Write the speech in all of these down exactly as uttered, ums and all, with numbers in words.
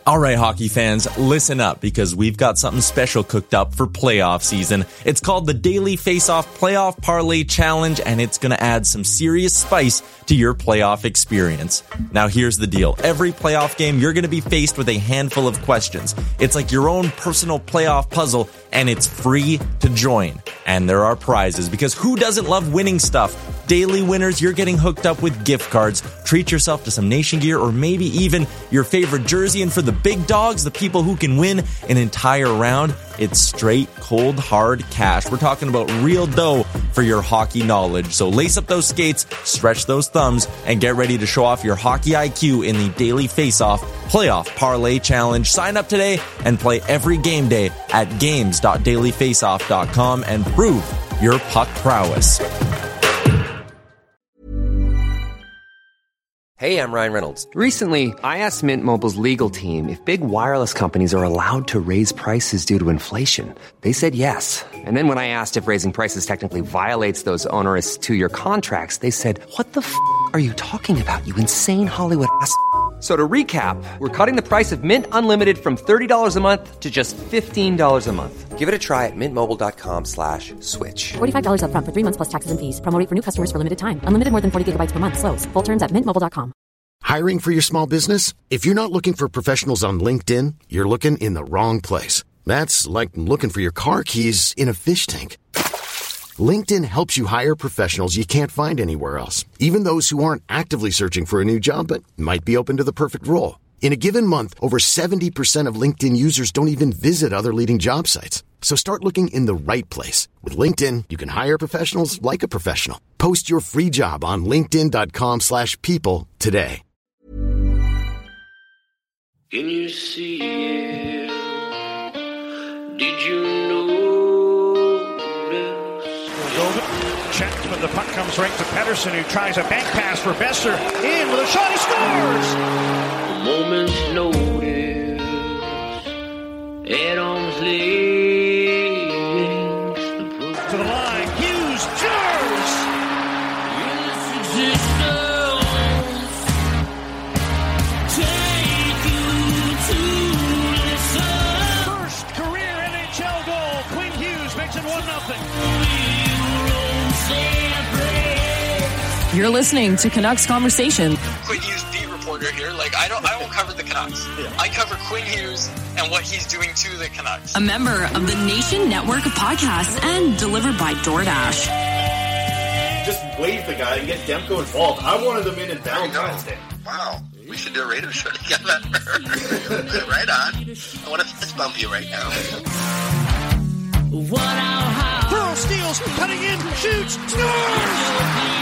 All right, hockey fans, listen up because we've got something special cooked up for playoff season. It's called the Daily Face-Off Playoff Parlay Challenge, and it's going to add some serious spice to your playoff experience. Now, here's the deal. Every playoff game, you're going to be faced with a handful of questions. It's like your own personal playoff puzzle, and it's free to join. And there are prizes, because who doesn't love winning stuff? Daily winners, you're getting hooked up with gift cards. Treat yourself to some Nation gear or maybe even your favorite jersey. And for the big dogs, the people who can win an entire round, it's straight, cold, hard cash. We're talking about real dough for your hockey knowledge. So lace up those skates, stretch those thumbs, and get ready to show off your hockey I Q in the Daily Face-Off Playoff Parlay Challenge. Sign up today and play every game day at games dot daily face off dot com and prove your puck prowess. Hey, I'm Ryan Reynolds. Recently, I asked Mint Mobile's legal team if big wireless companies are allowed to raise prices due to inflation. They said yes. And then when I asked if raising prices technically violates those onerous two-year contracts, they said, what the f*** are you talking about, you insane Hollywood ass f- So to recap, we're cutting the price of Mint Unlimited from thirty dollars a month to just fifteen dollars a month. Give it a try at mintmobile.com slash switch. forty-five dollars up front for three months plus taxes and fees. Promo rate for new customers for limited time. Unlimited more than forty gigabytes per month. Slows full terms at mint mobile dot com. Hiring for your small business? If you're not looking for professionals on LinkedIn, you're looking in the wrong place. That's like looking for your car keys in a fish tank. LinkedIn helps you hire professionals you can't find anywhere else, even those who aren't actively searching for a new job but might be open to the perfect role. In a given month, over seventy percent of LinkedIn users don't even visit other leading job sites. So start looking in the right place. With LinkedIn, you can hire professionals like a professional. Post your free job on linkedin.com slash people today. Can you see it? Did you notice? Checked, but the puck comes right to Pettersson, who tries a bank pass for Besser. In with a shot, he scores! A moment's notice. At arm's length. To the line, Hughes, jars! First career N H L goal. Quinn Hughes makes it one nothing. You're listening to Canucks Conversation. Quinn Hughes, beat reporter here. Like I don't, I don't cover the Canucks. Yeah. I cover Quinn Hughes and what he's doing to the Canucks. A member of the Nation Network of Podcasts and delivered by DoorDash. Just wave the guy and get Demko involved. I wanted them in in Valentine's Day. Wow, we should do a radio show together. Right on. I want to fist bump you right now. Pearl steals, cutting in, shoots, scores!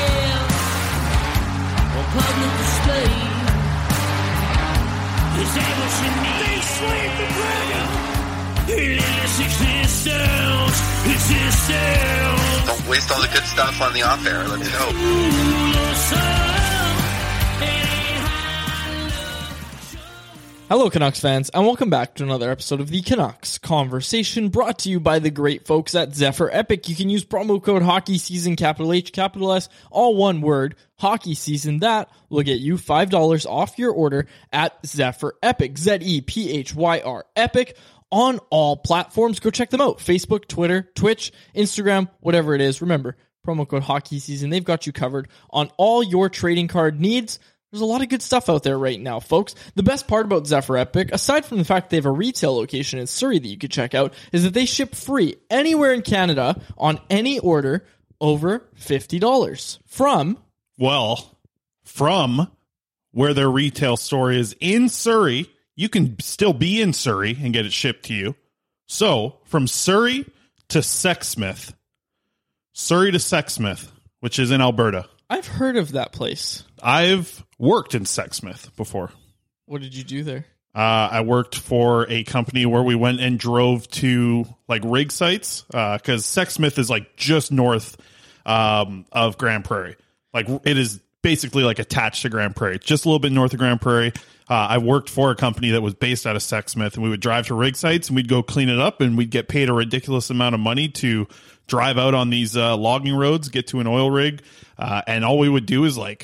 They slayed the dragon! Don't waste all the good stuff on the off air. Let's go. Hello, Canucks fans, and welcome back to another episode of the Canucks Conversation, brought to you by the great folks at Zephyr Epic. You can use promo code Hockey Season, capital H, capital S, all one word, Hockey Season. That will get you five dollars off your order at Zephyr Epic, Z E P H Y R Epic, on all platforms. Go check them out. Facebook, Twitter, Twitch, Instagram, whatever it is. Remember, promo code Hockey Season. They've got you covered on all your trading card needs. There's a lot of good stuff out there right now, folks. The best part about Zephyr Epic, aside from the fact they have a retail location in Surrey that you could check out, is that they ship free anywhere in Canada on any order over fifty dollars. From, well, from where their retail store is in Surrey, you can still be in Surrey and get it shipped to you. So, from Surrey to Sexsmith, Surrey to Sexsmith, which is in Alberta. I've heard of that place. I've worked in Sexsmith before. What did you do there? Uh, I worked for a company where we went and drove to like rig sites because uh, Sexsmith is like just north um, of Grand Prairie. Like it is basically like attached to Grand Prairie, just a little bit north of Grand Prairie. Uh, I worked for a company that was based out of Sexsmith, and we would drive to rig sites and we'd go clean it up, and we'd get paid a ridiculous amount of money to drive out on these uh, logging roads, get to an oil rig, uh, and all we would do is like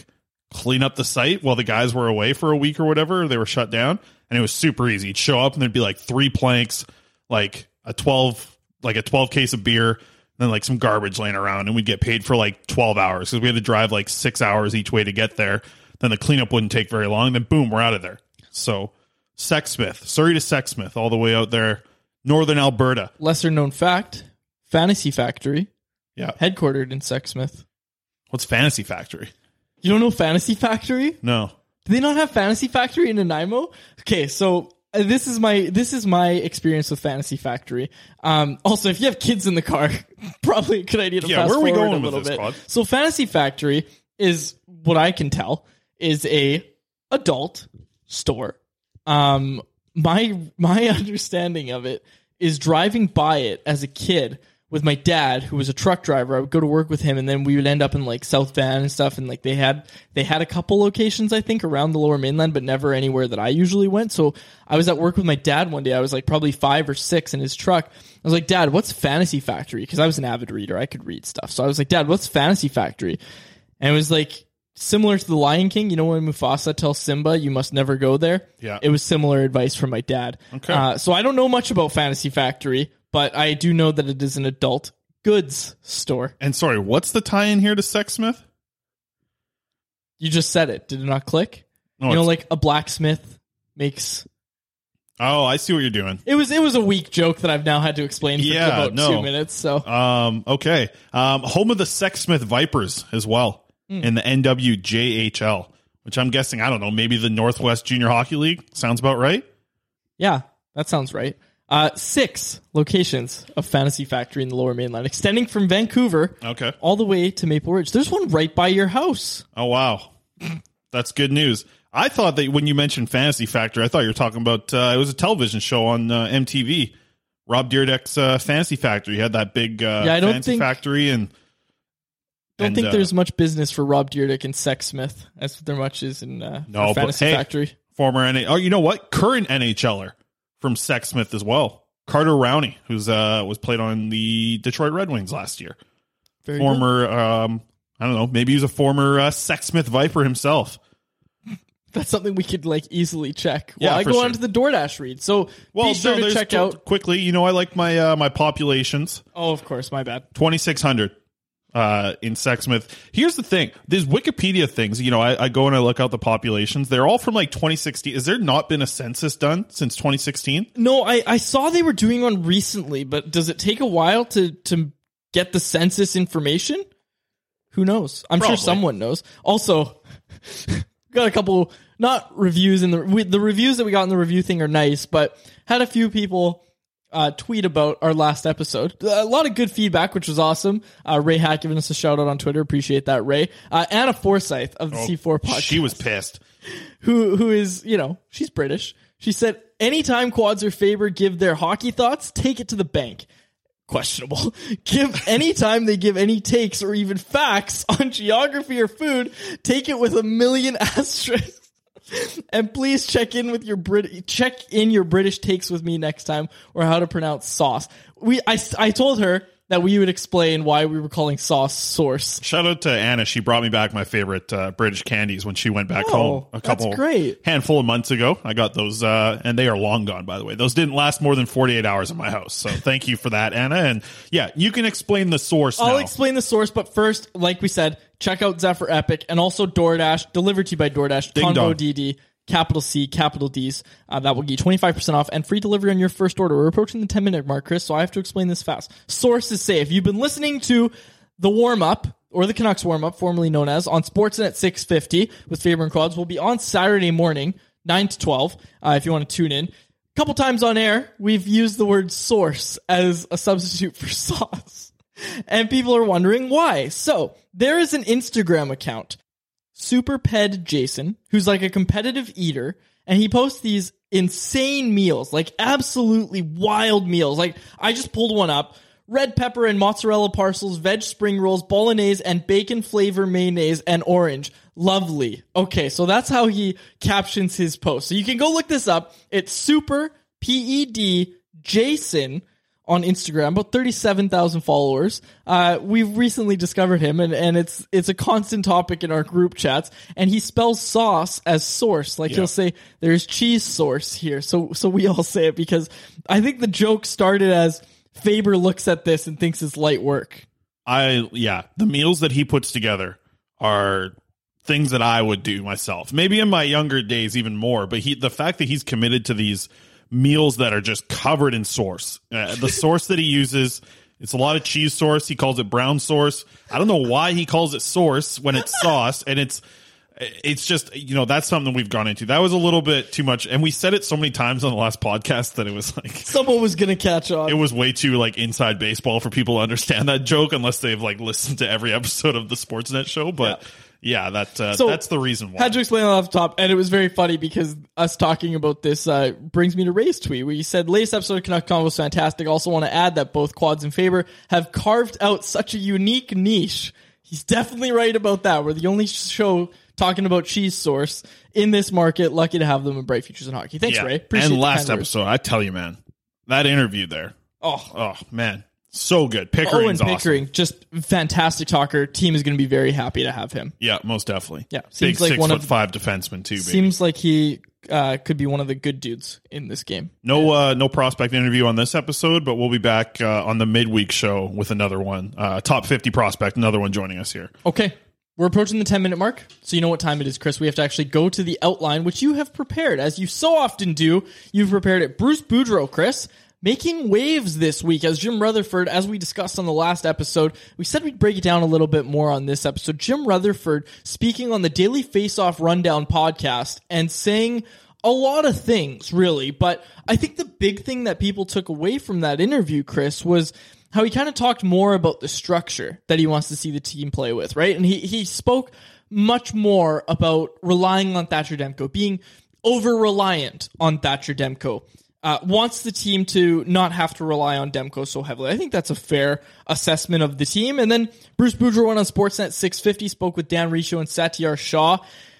clean up the site while the guys were away for a week or whatever. They were shut down, and it was super easy. You'd show up and there'd be like three planks, like a twelve, like a twelve case of beer, and then like some garbage laying around, and we'd get paid for like twelve hours because we had to drive like six hours each way to get there. Then the cleanup wouldn't take very long. Then boom, we're out of there. So Sexsmith, Surrey to Sexsmith, all the way out there, northern Alberta. Lesser known fact, Fantasy Factory. Yeah. Headquartered in Sexsmith. What's Fantasy Factory? You don't know Fantasy Factory? No. Do they not have Fantasy Factory in Nanaimo? Okay, so uh, this is my this is my experience with Fantasy Factory. Um, also, if you have kids in the car, probably a good idea to Yeah, fast where are we forward going a with little this, bit. Claude? So Fantasy Factory is, what I can tell, is a adult store. Um, my my understanding of it is driving by it as a kid with my dad, who was a truck driver. I would go to work with him, and then we would end up in like South Van and stuff. And like they had they had a couple locations, I think, around the Lower Mainland, but never anywhere that I usually went. So I was at work with my dad one day. I was like probably five or six in his truck. I was like, Dad, what's Fantasy Factory? Because I was an avid reader, I could read stuff. So I was like, Dad, what's Fantasy Factory? And it was like similar to the Lion King. You know when Mufasa tells Simba, you must never go there? Yeah. It was similar advice from my dad. Okay. Uh, so I don't know much about Fantasy Factory, but I do know that it is an adult goods store. And sorry, what's the tie-in here to Sexsmith? You just said it. Did it not click? No, you know, it's- like a blacksmith makes... Oh, I see what you're doing. It was it was a weak joke that I've now had to explain for Yeah, about no. two minutes. So Um, okay. Um, home of the Sexsmith Vipers as well Mm. in the N W J H L, which I'm guessing, I don't know, maybe the Northwest Junior Hockey League. Sounds about right? yeah, that sounds right. Uh, six locations of Fantasy Factory in the Lower Mainland, extending from Vancouver Okay. all the way to Maple Ridge. There's one right by your house. Oh, wow. That's good news. I thought that when you mentioned Fantasy Factory, I thought you were talking about, uh, it was a television show on uh, M T V. Rob Dyrdek's uh, Fantasy Factory. He had that big uh, Yeah, I don't Fantasy think- Factory. and Don't and, think uh, there's much business for Rob Dyrdek and Sexsmith as there much is in uh, No, for but Fantasy hey, Factory. former N H L. Oh, you know what? Current NHLer from Sexsmith as well. Carter Rowney, who's uh was played on the Detroit Red Wings last year. Very former, um, I don't know, maybe he's a former uh, Sexsmith Viper himself. That's something we could like easily check. Yeah, Well, I for go sure. on to the DoorDash read. So Well, be sure no, to there's check t- out. quickly. You know, I like my uh, my populations. Oh, of course, my bad. twenty-six hundred uh, in Sexsmith. Here's the thing. These Wikipedia things, you know, I, I go and I look out the populations. They're all from like twenty sixteen. Has there not been a census done since twenty sixteen? No, I, I saw they were doing one recently, but does it take a while to, to get the census information? Who knows? I'm Probably. sure someone knows. Also, got a couple, not reviews in the, we, the reviews that we got in the review thing are nice, but had a few people uh, tweet about our last episode. A lot of good feedback, which was awesome. Uh, Ray Hack giving us a shout out on Twitter. Appreciate that, Ray. Uh, Anna Forsyth of the Oh, C four podcast. She was pissed. who who is, you know, she's British. She said, anytime Quads or Faber give their hockey thoughts, take it to the bank. Questionable. Give anytime they give any takes or even facts on geography or food, take it with a million asterisks. And please check in with your Brit check in your British takes with me next time, or how to pronounce sauce. We I, I told her that we would explain why we were calling sauce source. Shout out to Anna. She brought me back my favorite uh, British candies when she went back Oh, home a that's couple great. handful of months ago. I got those, uh, and they are long gone, by the way. Those didn't last more than forty-eight hours in my house. So thank you for that, Anna. And yeah, you can explain the source I'll now. explain the source, but first, like we said, check out Zephyr Epic and also DoorDash, delivered to you by DoorDash, Ding Convo dong. D D, capital C, capital D's. Uh, that will get you twenty-five percent off and free delivery on your first order. We're approaching the ten minute mark, Chris, so I have to explain this fast. Sources say, if you've been listening to the warm-up, or the Canucks warm-up, formerly known as, on Sportsnet at six fifty with Faber and Quads, will be on Saturday morning, nine to twelve, uh, if you want to tune in. A couple times on air, we've used the word source as a substitute for sauce. And people are wondering why. So, there is an Instagram account, Superped Jason, who's like a competitive eater, and he posts these insane meals, like absolutely wild meals. Like, I just pulled one up. Red pepper and mozzarella parcels, veg spring rolls, bolognese, and bacon flavor mayonnaise and orange. Lovely. Okay, so that's how he captions his post. So you can go look this up. It's Super P E D Jason on Instagram, about thirty-seven thousand followers. Uh, we've recently discovered him, and, and it's it's a constant topic in our group chats. And he spells sauce as source. Like, yeah. he'll say, there's cheese source here. So so we all say it because I think the joke started as Faber looks at this and thinks it's light work. I yeah, the meals that he puts together are things that I would do myself. Maybe in my younger days even more, but he the fact that he's committed to these meals that are just covered in sauce. Uh, the sauce that he uses, it's a lot of cheese sauce. He calls it brown sauce. I don't know why he calls it sauce when it's sauce, and it's it's just, you know, that's something we've gone into. That was a little bit too much, and we said it so many times on the last podcast that it was like someone was gonna catch on. It was way too like inside baseball for people to understand that joke unless they've like listened to every episode of the Sportsnet show. But yeah, yeah that uh, so, that's the reason why. Had to explain that off the top, and it was very funny because us talking about this uh, brings me to Ray's tweet where he said, latest episode of Canuck Convo was fantastic. Also want to add that both Quads and Faber have carved out such a unique niche. He's definitely right about that. We're the only show talking about cheese source in this market. Lucky to have them in Bright Futures in Hockey. Thanks, yeah. Ray. Appreciate and last episode, I tell you, man, that interview there. Oh, oh man. So good. Pickering's Owen Pickering, awesome. Just fantastic talker. Team is going to be very happy to have him. Yeah, most definitely. Yeah, seems Big like six one foot of, five defenseman too. Baby. Seems like he uh, could be one of the good dudes in this game. No, uh, no prospect interview on this episode, but we'll be back uh, on the midweek show with another one. Uh, top fifty prospect, another one joining us here. Okay. We're approaching the ten minute mark, so you know what time it is, Chris. We have to actually go to the outline, which you have prepared, as you so often do. You've prepared it. Bruce Boudreau, Chris, making waves this week as Jim Rutherford, as we discussed on the last episode. We said we'd break it down a little bit more on this episode. Jim Rutherford speaking on the Daily Faceoff Rundown podcast and saying a lot of things, really. But I think the big thing that people took away from that interview, Chris, was how he kind of talked more about the structure that he wants to see the team play with, right? And he, he spoke much more about relying on Thatcher Demko, being over-reliant on Thatcher Demko. Uh, wants the team to not have to rely on Demko so heavily. I think that's a fair assessment of the team. And then Bruce Boudreau went on Sportsnet six fifty, spoke with Dan Riccio and Satyar Shah,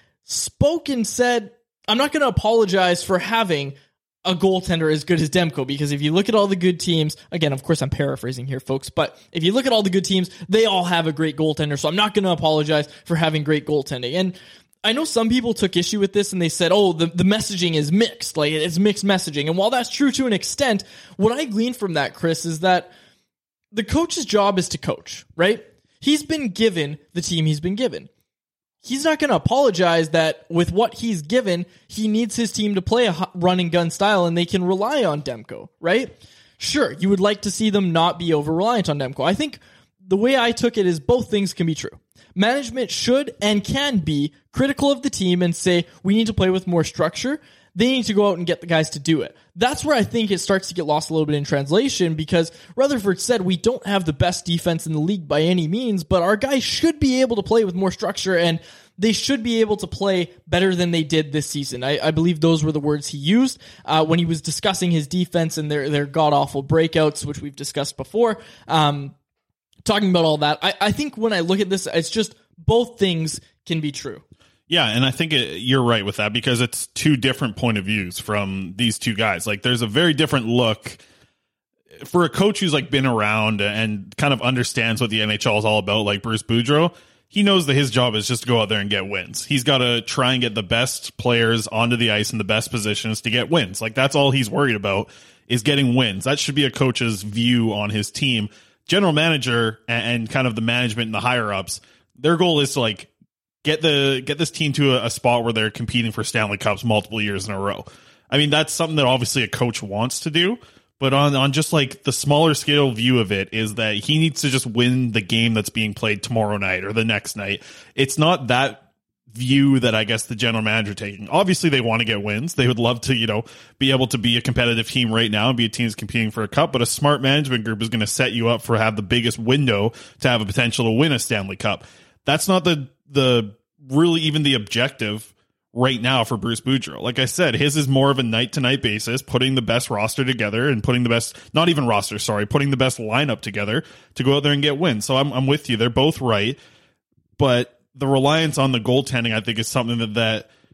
spoke and said, I'm not going to apologize for having a goaltender as good as Demko, because if you look at all the good teams, again, of course I'm paraphrasing here, folks, but if you look at all the good teams, they all have a great goaltender, so I'm not going to apologize for having great goaltending. And I know some people took issue with this and they said, oh, the, the messaging is mixed, like it's mixed messaging. And while that's true to an extent, what I glean from that, Chris, is that the coach's job is to coach, right? He's been given the team he's been given. He's not going to apologize that with what he's given, he needs his team to play a run and gun style and they can rely on Demko, right? Sure, you would like to see them not be over-reliant on Demko. I think the way I took it is both things can be true. Management should and can be critical of the team and say, we need to play with more structure. They need to go out and get the guys to do it. That's where I think it starts to get lost a little bit in translation, because Rutherford said we don't have the best defense in the league by any means, but our guys should be able to play with more structure and they should be able to play better than they did this season. I, I believe those were the words he used uh, when he was discussing his defense and their, their god-awful breakouts, which we've discussed before. Um, talking about all that, I, I think when I look at this, it's just both things can be true. Yeah, and I think it, you're right with that, because it's two different point of views from these two guys. Like, there's a very different look for a coach who's like been around and kind of understands what the N H L is all about, like Bruce Boudreau. He knows that his job is just to go out there and get wins. He's got to try and get the best players onto the ice in the best positions to get wins. Like, that's all he's worried about, is getting wins. That should be a coach's view on his team. General manager and, and kind of the management and the higher ups, their goal is to like get the get this team to a, a spot where they're competing for Stanley Cups multiple years in a row. I mean, that's something that obviously a coach wants to do, but on on just like the smaller scale view of it is that he needs to just win the game that's being played tomorrow night or the next night. It's not that view that I guess the general manager taking. Obviously they want to get wins. They would love to, you know, be able to be a competitive team right now and be a team that's competing for a cup, but a smart management group is going to set you up for have the biggest window to have a potential to win a Stanley Cup. That's not the the really even the objective right now for Bruce Boudreau. Like I said, his is more of a night-to-night basis, putting the best roster together and putting the best, not even roster, sorry, putting the best lineup together to go out there and get wins. So I'm I'm with you. They're both right. But the reliance on the goaltending, I think, is something that, that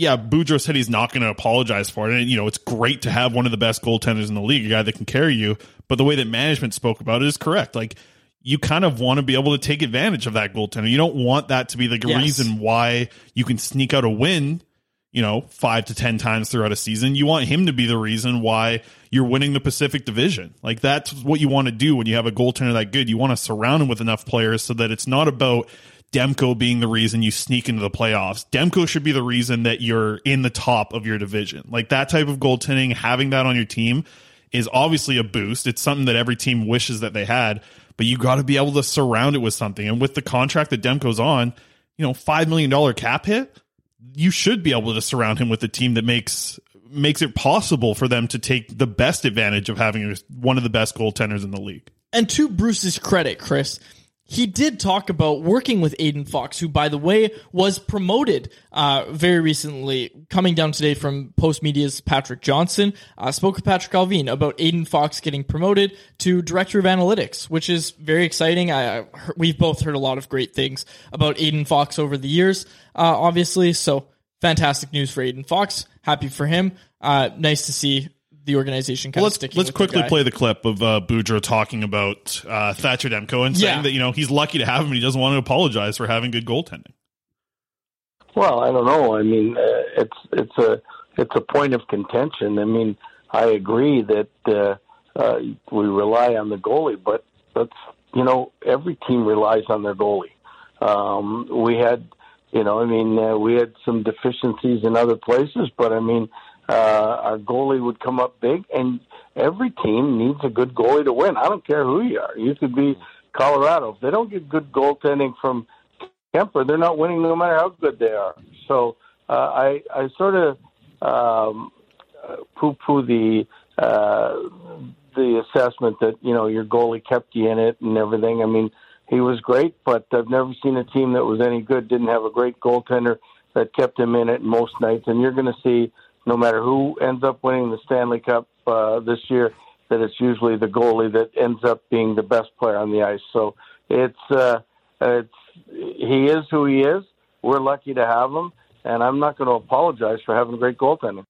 yeah, Boudreau said he's not going to apologize for it. And, you know, it's great to have one of the best goaltenders in the league, a guy that can carry you. But the way that management spoke about it is correct. Like, you kind of want to be able to take advantage of that goaltender. You don't want that to be the Yes. reason why you can sneak out a win, you know, five to ten times throughout a season. You want him to be the reason why you're winning the Pacific Division. Like, that's what you want to do when you have a goaltender that good. You want to surround him with enough players so that it's not about Demko being the reason you sneak into the playoffs. Demko should be the reason that you're in the top of your division. Like, that type of goaltending, having that on your team is obviously a boost. It's something that every team wishes that they had, but you got to be able to surround it with something. And with the contract that Demko's on, you know, five million dollars cap hit, you should be able to surround him with a team that makes makes it possible for them to take the best advantage of having one of the best goaltenders in the league. And to Bruce's credit, Chris, he did talk about working with Aiden Fox, who, by the way, was promoted uh, very recently. Coming down today from Post Media's Patrick Johnson, uh, spoke with Patrick Alvin about Aiden Fox getting promoted to Director of Analytics, which is very exciting. I, I we've both heard a lot of great things about Aiden Fox over the years, uh, obviously. So fantastic news for Aiden Fox. Happy for him. Uh, nice to see the organization kind well, of let's, sticking let's with quickly the guy. play the clip of uh, Boudreau talking about uh, Thatcher Demko and saying Yeah. that, you know, he's lucky to have him and he doesn't want to apologize for having good goaltending. Well, I don't know. I mean, uh, it's it's a it's a point of contention. I mean, I agree that uh, uh, we rely on the goalie, but that's you know every team relies on their goalie. Um, we had, you know, I mean, uh, we had some deficiencies in other places, but I mean, uh, our goalie would come up big, and every team needs a good goalie to win. I don't care who you are. You could be Colorado. If they don't get good goaltending from Kemper, they're not winning no matter how good they are. So uh, I, I sort of um, poo-poo the uh, the assessment that, you know, your goalie kept you in it and everything. I mean, he was great, but I've never seen a team that was any good didn't have a great goaltender that kept him in it most nights. And you're going to see, no matter who ends up winning the Stanley Cup uh, this year, that it's usually the goalie that ends up being the best player on the ice. So it's uh, it's he is who he is. We're lucky to have him, and I'm not going to apologize for having great goaltending.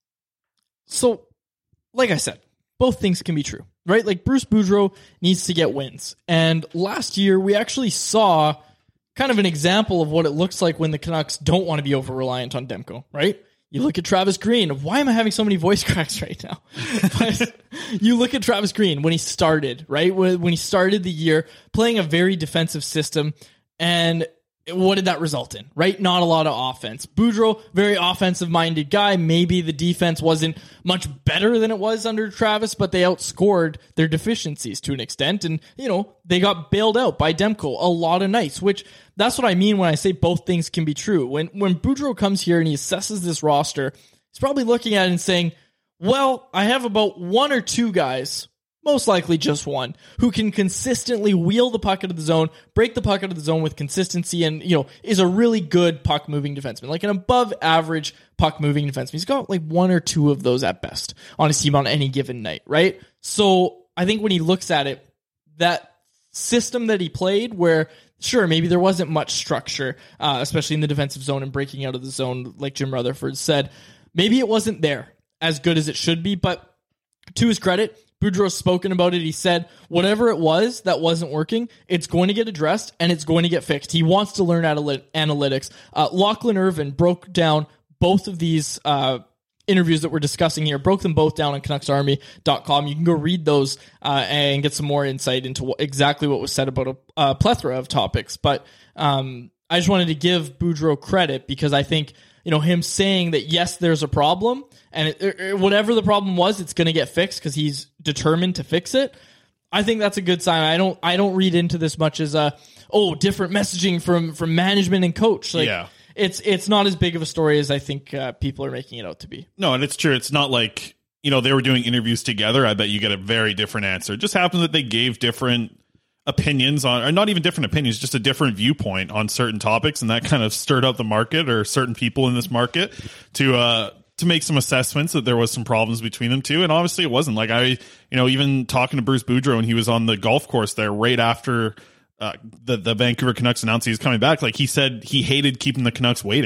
So, like I said, both things can be true, right? Like, Bruce Boudreau needs to get wins. And last year, we actually saw kind of an example of what it looks like when the Canucks don't want to be over-reliant on Demko, right? You look at Travis Green. Why am I having so many voice cracks right now? But you look at Travis Green when he started, right? When he started the year playing a very defensive system, and what did that result in, right? Not a lot of offense. Boudreau, very offensive-minded guy. Maybe the defense wasn't much better than it was under Travis, but they outscored their deficiencies to an extent. And, you know, they got bailed out by Demko a lot of nights, which that's what I mean when I say both things can be true. When, when Boudreau comes here and he assesses this roster, he's probably looking at it and saying, well, I have about one or two guys, most likely just one, who can consistently wheel the puck out of the zone, break the puck out of the zone with consistency, and, you know, is a really good puck-moving defenseman, like an above-average puck-moving defenseman. He's got like one or two of those at best on his team on any given night, right? So I think when he looks at it, that system that he played where, sure, maybe there wasn't much structure, uh, especially in the defensive zone and breaking out of the zone, like Jim Rutherford said, maybe it wasn't there as good as it should be, but to his credit, Boudreau's spoken about it. He said, whatever it was that wasn't working, it's going to get addressed and it's going to get fixed. He wants to learn analytics. Uh, Lachlan Irvin broke down both of these uh, interviews that we're discussing here, broke them both down on Canucks Army dot com. You can go read those uh, and get some more insight into what, exactly what was said about a, a plethora of topics. But um, I just wanted to give Boudreau credit because I think, you know, him saying that, yes, there's a problem, and it, it, whatever the problem was, it's going to get fixed because he's determined to fix it. I think that's a good sign. I don't I don't read into this much as a, oh, different messaging from, from management and coach. Like, yeah. It's it's not as big of a story as I think uh, people are making it out to be. No, and it's true. It's not like, you know, they were doing interviews together. I bet you get a very different answer. It just happens that they gave different opinions on, or not even different opinions, just a different viewpoint on certain topics, and that kind of stirred up the market or certain people in this market to uh to make some assessments that there was some problems between them two. And obviously it wasn't. Like, I, you know, even talking to Bruce Boudreau when he was on the golf course there right after uh, the, the Vancouver Canucks announced he was coming back, like, he said he hated keeping the Canucks waiting,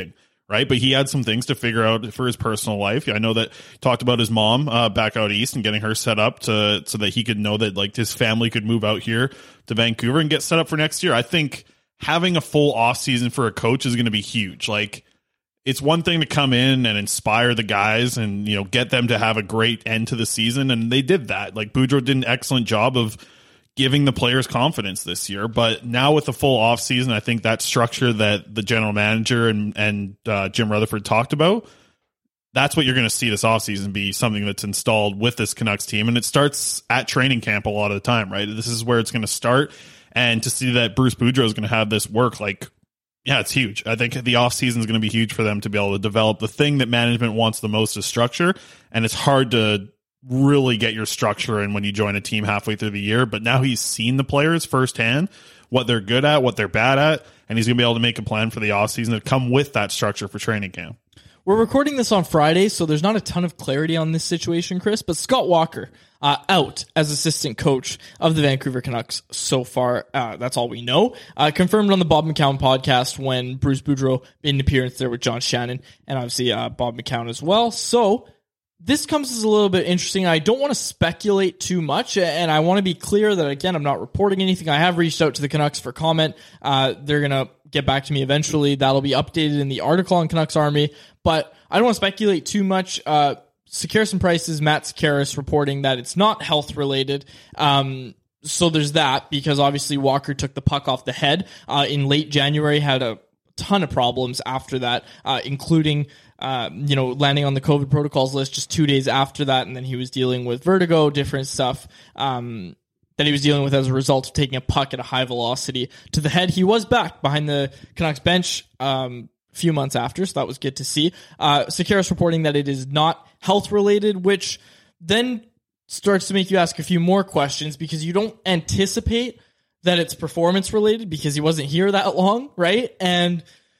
right? But he had some things to figure out for his personal life. I know that he talked about his mom uh, back out east and getting her set up to so that he could know that like his family could move out here to Vancouver and get set up for next year. I think having a full off season for a coach is going to be huge. Like, it's one thing to come in and inspire the guys and, you know, get them to have a great end to the season. And they did that. Like, Boudreau did an excellent job of giving the players confidence this year. But now with the full off season, I think that structure that the general manager and, and uh, Jim Rutherford talked about, that's what you're going to see this offseason be something that's installed with this Canucks team. And it starts at training camp a lot of the time, right? This is where it's going to start. And to see that Bruce Boudreau is going to have this work, like, yeah, it's huge. I think the offseason is going to be huge for them to be able to develop the thing that management wants the most is structure. And it's hard to really get your structure in when you join a team halfway through the year. But now he's seen the players firsthand, what they're good at, what they're bad at, and he's going to be able to make a plan for the offseason to come with that structure for training camp. We're recording this on Friday, so there's not a ton of clarity on this situation, Chris, but Scott Walker uh, out as assistant coach of the Vancouver Canucks so far. Uh, that's all we know. Uh, confirmed on the Bob McCown podcast when Bruce Boudreau made an appearance there with John Shannon and obviously uh, Bob McCown as well. So this comes as a little bit interesting. I don't want to speculate too much, and I want to be clear that, again, I'm not reporting anything. I have reached out to the Canucks for comment. Uh, they're going to get back to me eventually. That'll be updated in the article on Canucks Army, but I don't want to speculate too much. Uh, Sekeres and Price's Matt Sekeres reporting that it's not health related. Um, so there's that, because obviously Walker took the puck off the head uh, in late January, had a ton of problems after that, uh, including uh, you know, landing on the COVID protocols list just two days after that, and then he was dealing with vertigo, different stuff um, that he was dealing with as a result of taking a puck at a high velocity to the head. He was back behind the Canucks bench um, a few months after, so that was good to see. Uh, Sekeres reporting that it is not health-related, which then starts to make you ask a few more questions, because you don't anticipate that it's performance-related because he wasn't here that long, right? And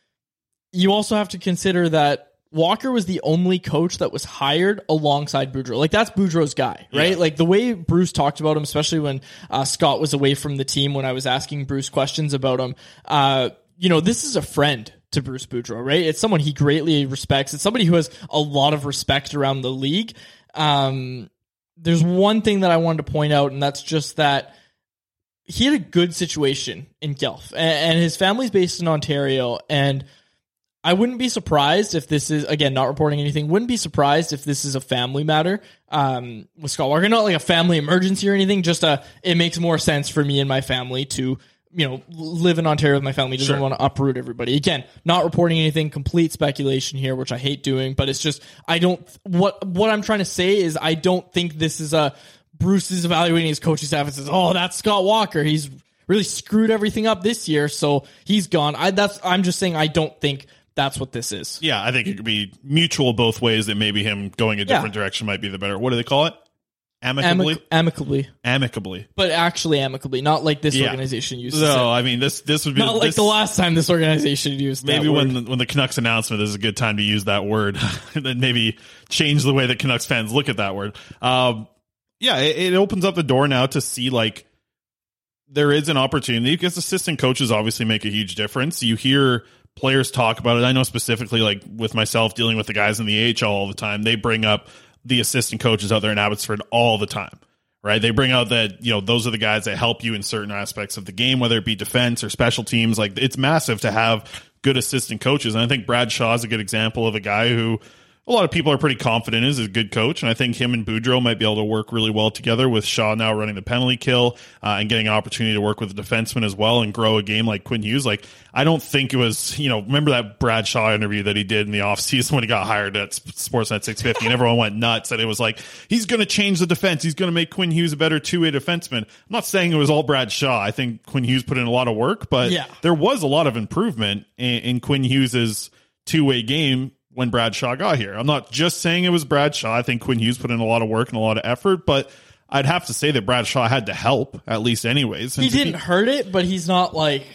you also have to consider that Walker was the only coach that was hired alongside Boudreau. Like, that's Boudreau's guy, right? Yeah. Like, the way Bruce talked about him, especially when uh, Scott was away from the team, when I was asking Bruce questions about him, uh, you know, this is a friend to Bruce Boudreau, right? It's someone he greatly respects. It's somebody who has a lot of respect around the league. Um, there's one thing that I wanted to point out, and that's just that he had a good situation in Guelph, and, and his family's based in Ontario, and I wouldn't be surprised if this is, again, not reporting anything, wouldn't be surprised if this is a family matter um, with Scott Walker. Not like a family emergency or anything, just a, it makes more sense for me and my family to, you know, live in Ontario with my family. Doesn't sure. want to uproot everybody. Again, not reporting anything, complete speculation here, which I hate doing, but it's just, I don't, what, what I'm trying to say is I don't think this is a, Bruce is evaluating his coaching staff and says, oh, that's Scott Walker. He's really screwed everything up this year, so he's gone. I, that's, I'm just saying I don't think that's what this is. Yeah, I think it could be mutual both ways, that maybe him going a different yeah. direction might be the better. What do they call it? Amicably? Amic- amicably. Amicably. But actually amicably, not like this yeah. organization used no, to say. I mean, this this would be... Not this, like the last time this organization used maybe that when word. the, when the Canucks announcement is a good time to use that word. And then maybe change the way that Canucks fans look at that word. Um, yeah, it, it opens up the door now to see, like, there is an opportunity, because assistant coaches obviously make a huge difference. You hear players talk about it. I know specifically, like, with myself dealing with the guys in the A H L all the time, they bring up the assistant coaches out there in Abbotsford all the time, right? They bring out that, you know, those are the guys that help you in certain aspects of the game, whether it be defense or special teams. Like, it's massive to have good assistant coaches. And I think Brad Shaw is a good example of a guy who a lot of people are pretty confident is a good coach, and I think him and Boudreau might be able to work really well together, with Shaw now running the penalty kill uh, and getting an opportunity to work with the defenseman as well and grow a game like Quinn Hughes. Like, I don't think it was, you know, remember that Brad Shaw interview that he did in the offseason when he got hired at Sportsnet six fifty, and everyone went nuts, and it was like, he's going to change the defense. He's going to make Quinn Hughes a better two-way defenseman. I'm not saying it was all Brad Shaw. I think Quinn Hughes put in a lot of work, but yeah. there was a lot of improvement in, in Quinn Hughes's two-way game when Brad Shaw got here. I'm not just saying it was Brad Shaw. I think Quinn Hughes put in a lot of work and a lot of effort, but I'd have to say that Brad Shaw had to help, at least anyways. He didn't he, hurt it, but he's not like...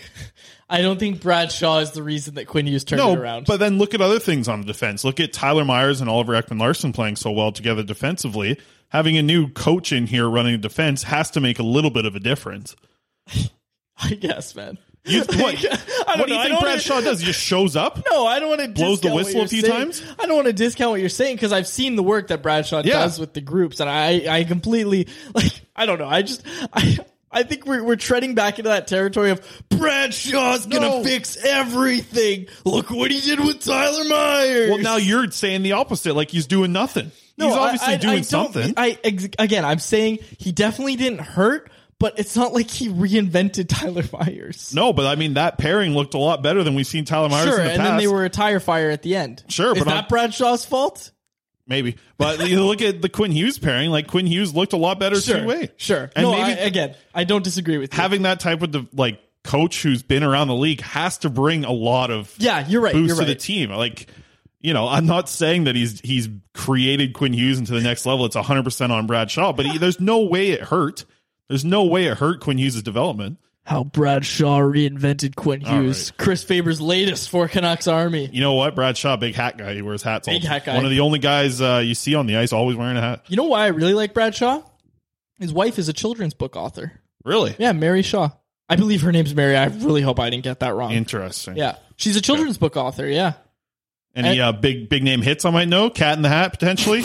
I don't think Brad Shaw is the reason that Quinn Hughes turned no, it around. But then look at other things on the defense. Look at Tyler Myers and Oliver Ekman-Larsson playing so well together defensively. Having a new coach in here running the defense has to make a little bit of a difference. I guess, man. You, like, I don't what do know. you I think don't Brad wanna- Shaw does? He just shows up? No, I don't want to Blows the discount what whistle a you're few saying. times? I don't want to discount what you're saying because I've seen the work that Bradshaw Yeah. does with the groups, and I, I completely like. I don't know. I just, I, I think we're we're treading back into that territory of Bradshaw's gonna No. fix everything. Look what he did with Tyler Myers. Well, now you're saying the opposite, like he's doing nothing. he's obviously I, I, doing I don't- something. I ex- again, I'm saying he definitely didn't hurt, but it's not like he reinvented Tyler Myers. No, but I mean, that pairing looked a lot better than we've seen Tyler Myers Sure, in the and past. then they were a tire fire at the end. Sure, is but that I'm- Bradshaw's fault? Maybe. But you look at the Quinn Hughes pairing, like Quinn Hughes looked a lot better Sure, two-way. sure. And no, maybe I, again, I don't disagree with you. having that type of the, like coach who's been around the league has to bring a lot of Yeah, you're right. boost You're to the right. team. Like, you know, I'm not saying that he's he's created Quinn Hughes into the next level. It's one hundred percent on Brad Shaw, but he, there's no way it hurt. There's no way it hurt Quinn Hughes' development. How Bradshaw reinvented Quinn All Hughes. right. Chris Faber's latest for Canucks Army. You know what? Brad Shaw, big hat guy. He wears hats all Big the time. hat guy. One of the only guys uh, you see on the ice always wearing a hat. You know why I really like Bradshaw? His wife is a children's book author. Really? Yeah, Mary Shaw. I believe her name's Mary. I really hope I didn't get that wrong. Interesting. Yeah. She's a children's book author, yeah. Any uh, big big name hits I might know? Cat in the Hat, potentially?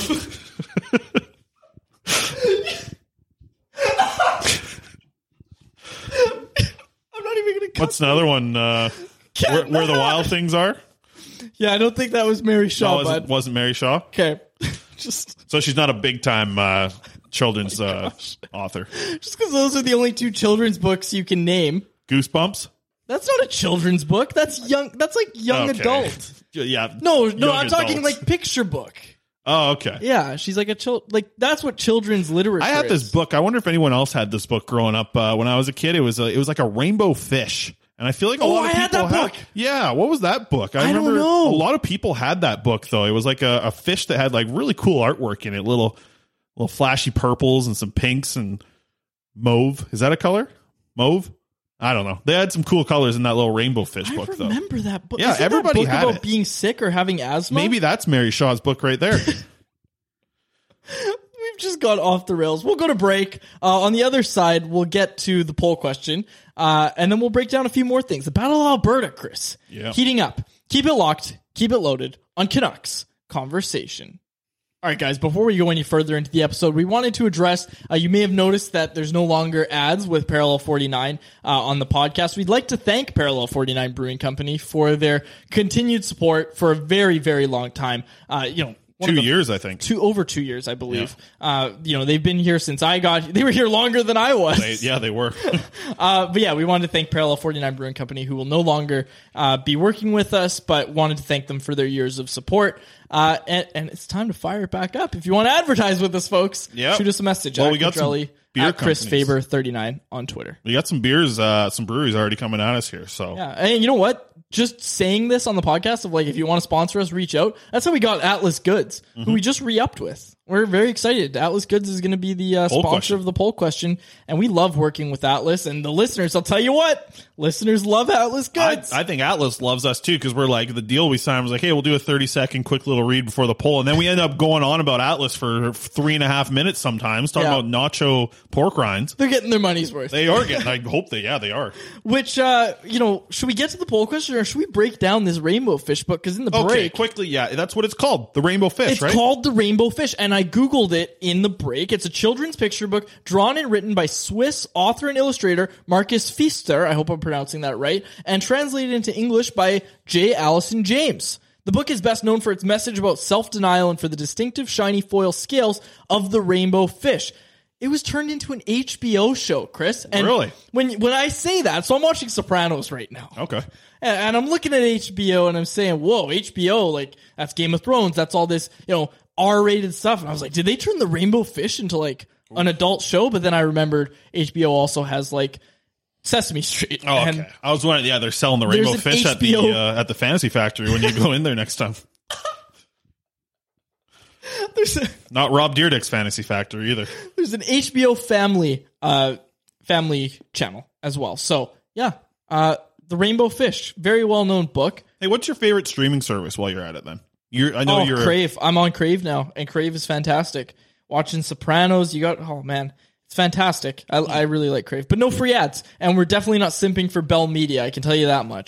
I'm not even going to What's another one? Uh, where, where the Wild Things Are? Yeah, I don't think that was Mary Shaw, No, it wasn't, bud. wasn't Mary Shaw? Okay. Just So she's not a big time uh, children's uh, author. just because those are the only two children's books you can name. Goosebumps? That's not a children's book. That's young. That's like young Okay. adult. Yeah. No, no, young I'm talking adults. like picture book. Oh, okay. Yeah, she's like a child. Like that's what children's literature. I had is. this book. I wonder if anyone else had this book growing up. Uh, when I was a kid, it was a, it was like a rainbow fish, and I feel like a Oh, lot of I people had that book. Yeah, what was that book? I don't remember know. a lot of people had that book though. It was like a, a fish that had like really cool artwork in it, little little flashy purples and some pinks and mauve. Is that a color? Mauve? I don't know. They had some cool colors in that little rainbow fish I book though. remember that book. Yeah, Isn't that everybody book had about it. being sick or having asthma. Maybe that's Mary Shaw's book right there. We've just gone off the rails. We'll go to break. Uh, on the other side, we'll get to the poll question, uh, and then we'll break down a few more things. The Battle of Alberta, Chris. Yeah. Heating up. Keep it locked. Keep it loaded on Canucks Conversation. All right, guys, before we go any further into the episode, we wanted to address, uh, you may have noticed that there's no longer ads with Parallel forty-nine uh, on the podcast. We'd like to thank Parallel forty-nine Brewing Company for their continued support for a very, very long time. Uh, you know, one Two of the- years, I think. Two over two years, I believe. Uh, you know, they've been here since I got. They were here longer than I was. They, yeah, they were. uh, but yeah, we wanted to thank Parallel forty-nine Brewing Company, who will no longer uh, be working with us, but wanted to thank them for their years of support. Uh, and, and it's time to fire it back up. If you want to advertise with us, folks, Yep. shoot us a message. Well, at we got some Quadrelli, beer at Chris companies. Faber thirty-nine on Twitter. We got some beers, uh, some breweries already coming at us here. So Yeah, and you know what? Just saying this on the podcast of like, if you want to sponsor us, reach out. That's how we got Atlas Goods, who we just re-upped with. We're very excited. Atlas Goods is going to be the uh, Poll sponsor question. of the poll question, and we love working with Atlas. And the listeners, I'll tell you what, listeners love Atlas I, Goods. I think Atlas loves us too, because we're like, the deal we signed was like, hey, we'll do a thirty second quick little read before the poll, and then we end up going on about Atlas for three and a half minutes sometimes, talking Yeah. about nacho pork rinds. They're getting their money's worth. They are getting. I hope they. Yeah, they are. Which, uh, you know, should we get to the poll question, or should we break down this Rainbow Fish book? Because in the Okay, break, quickly. Yeah, that's what it's called, the Rainbow Fish, it's right? called The Rainbow Fish, and I Googled it in the break. It's a children's picture book drawn and written by Swiss author and illustrator Marcus Pfister, I hope I'm pronouncing that right, and translated into English by J. Allison James. The book is best known for its message about self-denial and for the distinctive shiny foil scales of the rainbow fish. It was turned into an H B O show, Chris. And Really? When when I say that, so I'm watching Sopranos right now. Okay. And, and I'm looking at H B O and I'm saying, whoa, H B O, like, that's Game of Thrones. That's all this, you know, R-rated stuff. And I was like, did they turn the Rainbow Fish into, like, an adult show? But then I remembered H B O also has, like, Sesame Street. Oh, okay. And I was wondering. Yeah, they're selling the There's Rainbow an Fish at the H B O uh, at the Fantasy Factory when you go in there next time. there's, a, Not Rob Dyrdek's Fantasy Factory either. there's an H B O family, uh, family channel as well. So, yeah, uh, The Rainbow Fish, very well-known book. Hey, what's your favorite streaming service while you're at it then? You're, I know oh, you're. Crave. I'm on Crave now, and Crave is fantastic. Watching Sopranos, you got, oh man, it's fantastic. I, I really like Crave, but no free ads, and we're definitely not simping for Bell Media. I can tell you that much.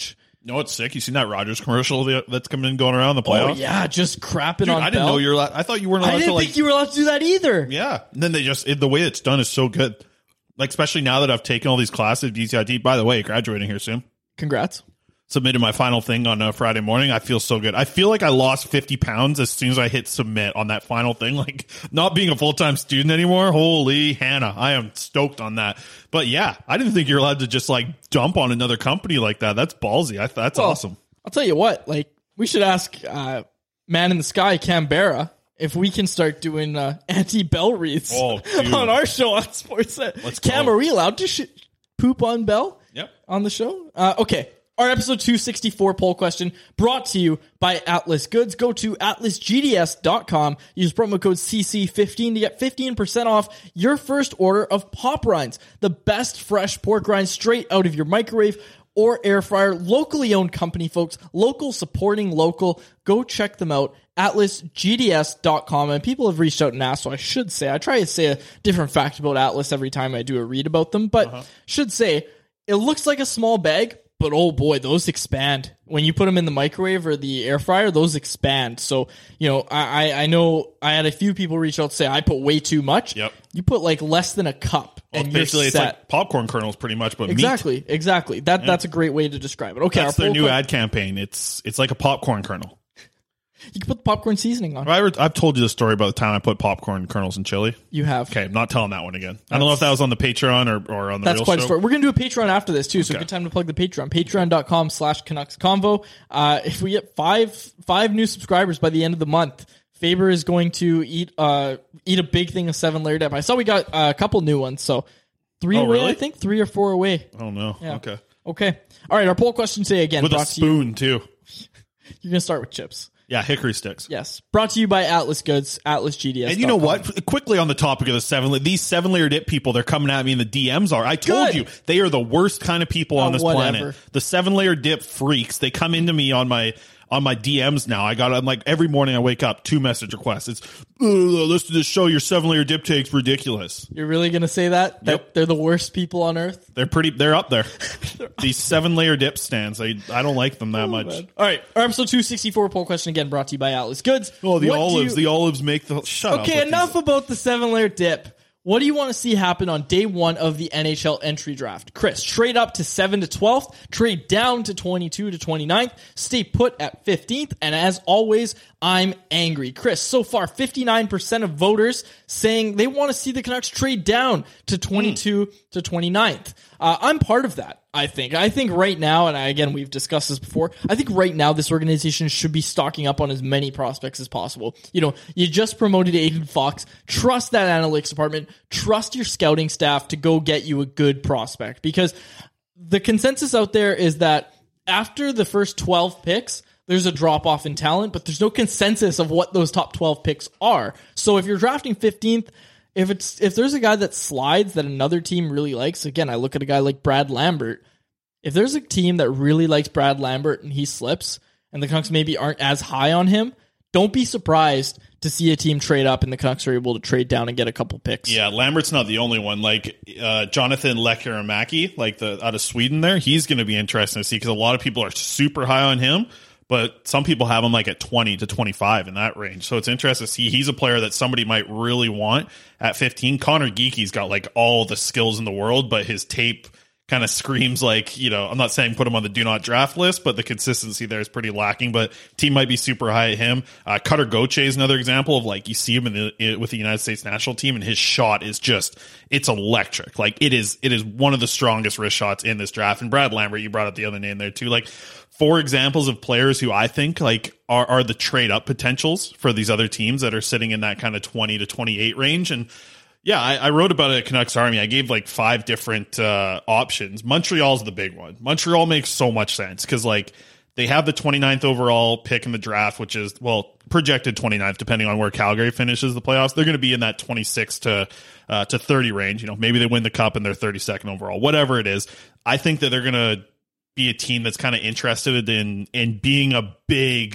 You know what's sick? You seen that Rogers commercial that's coming in going around the playoffs? Oh yeah, just crapping Dude, on. I didn't Bell. know you were allowed. I thought you weren't allowed I didn't to like. think you were allowed to do that either. Yeah, and then they just it, the way it's done is so good. Like especially now that I've taken all these classes, D C I T. By the way, graduating here soon. Congrats. Submitted my final thing on a Friday morning. I feel so good. I feel like I lost fifty pounds as soon as I hit submit on that final thing. Like not being a full-time student anymore. Holy Hannah. I am stoked on that. But yeah, I didn't think you're allowed to just like dump on another company like that. That's ballsy. I That's well, awesome. I'll tell you what, like we should ask uh, Man in the Sky, Canberra, if we can start doing uh, anti-Bell wreaths oh, on our show on Sportsnet. Let's Cam, go. are we allowed to sh- poop on Bell? Yep. On the show? Uh, okay. Our episode two sixty-four poll question brought to you by Atlas Goods. Go to atlas g d s dot com. Use promo code C C fifteen to get fifteen percent off your first order of Pop Rinds, the best fresh pork rinds straight out of your microwave or air fryer. Locally owned company, folks. Local supporting local. Go check them out. atlas g d s dot com. And people have reached out and asked, so I should say, I try to say a different fact about Atlas every time I do a read about them, but uh-huh. should say, it looks like a small bag, but oh boy, those expand. When you put them in the microwave or the air fryer, those expand. So, you know, I, I know I had a few people reach out to say I put way too much. Yep. You put like less than a cup well, and you're basically set. It's like popcorn kernels pretty much, but exactly, meat. exactly. That yeah. That's a great way to describe it. Okay, that's their new co- ad campaign. It's it's like a popcorn kernel. You can put the popcorn seasoning on. I've, I've told you the story about the time I put popcorn kernels in chili. You have. Okay, I'm not telling that one again. That's, I don't know if that was on the Patreon or, or on the that's real quite show. a story. We're going to do a Patreon after this, too, so okay. good time to plug the Patreon. Patreon.com slash Canucks Convo. Uh, if we get five five new subscribers by the end of the month, Faber is going to eat uh, eat a big thing of seven-layer dip. I saw we got uh, a couple new ones, so three oh, away, really? I think. Three or four away. Oh, no. Yeah. Okay. Okay. All right, our poll question today, again. With a spoon, to you. too. You're going to start with chips. Yeah, hickory sticks. Yes. Brought to you by Atlas Goods, atlas g d s. And you know what? Quickly on the topic of the seven, these seven layer dip people, they're coming at me in the D Ms are. I told Good. you, they are the worst kind of people oh, on this whatever. planet. The seven layer dip freaks. They come into me on my, on my D Ms now. I got, I'm like, every morning I wake up, two message requests. It's, listen to this show, your seven layer dip take's ridiculous. You're really going to say that? That Yep. they're the worst people on earth? They're pretty, they're up there. These seven layer dip stands, I, I don't like them that Oh, much. man. All right. Our episode two sixty-four poll question, again, brought to you by Atlas Goods. Oh, the What do olives, you- the olives make the, shut up. Okay, with enough these. about the seven layer dip. What do you want to see happen on day one of the N H L entry draft? Chris, trade up to seven to twelfth, trade down to twenty-two to twenty-ninth, stay put at fifteenth, and as always, I'm angry. Chris, so far, fifty-nine percent of voters saying they want to see the Canucks trade down to twenty-two mm. to twenty-ninth. Uh, I'm part of that, I think. I think right now, and I, again, we've discussed this before, I think right now this organization should be stocking up on as many prospects as possible. You know, you just promoted Aiden Fox. Trust that analytics department. Trust your scouting staff to go get you a good prospect. Because the consensus out there is that after the first twelve picks, there's a drop-off in talent, but there's no consensus of what those top twelve picks are. So if you're drafting fifteenth, If it's if there's a guy that slides that another team really likes, again, I look at a guy like Brad Lambert. If there's a team that really likes Brad Lambert and he slips, and the Canucks maybe aren't as high on him, don't be surprised to see a team trade up and the Canucks are able to trade down and get a couple picks. Yeah, Lambert's not the only one. Like uh, Jonathan Lekkerimäki, like the out of Sweden there, he's going to be interesting to see because a lot of people are super high on him. But some people have him like at twenty to twenty-five in that range. So it's interesting to see. He's a player that somebody might really want at fifteen. Connor Geeky's got like all the skills in the world, but his tape kind of screams like, you know, I'm not saying put him on the do not draft list, but the consistency there is pretty lacking. But team might be super high at him. Uh, Cutter Gauthier is another example of like you see him in the, in, with the United States national team, and his shot is just it's electric. Like it is, it is one of the strongest wrist shots in this draft. And Brad Lambert, you brought up the other name there too, like. Four examples of players who I think like are, are the trade up potentials for these other teams that are sitting in that kind of twenty to twenty-eight range. And yeah, I, I wrote about it at Canucks Army. I gave like five different uh, options. Montreal's the big one. Montreal makes so much sense because like they have the twenty-ninth overall pick in the draft, which is, well, projected twenty-ninth, depending on where Calgary finishes the playoffs. They're going to be in that twenty-six to uh, to thirty range. You know, maybe they win the cup and they're thirty-second overall, whatever it is. I think that they're going to be a team that's kind of interested in in being a big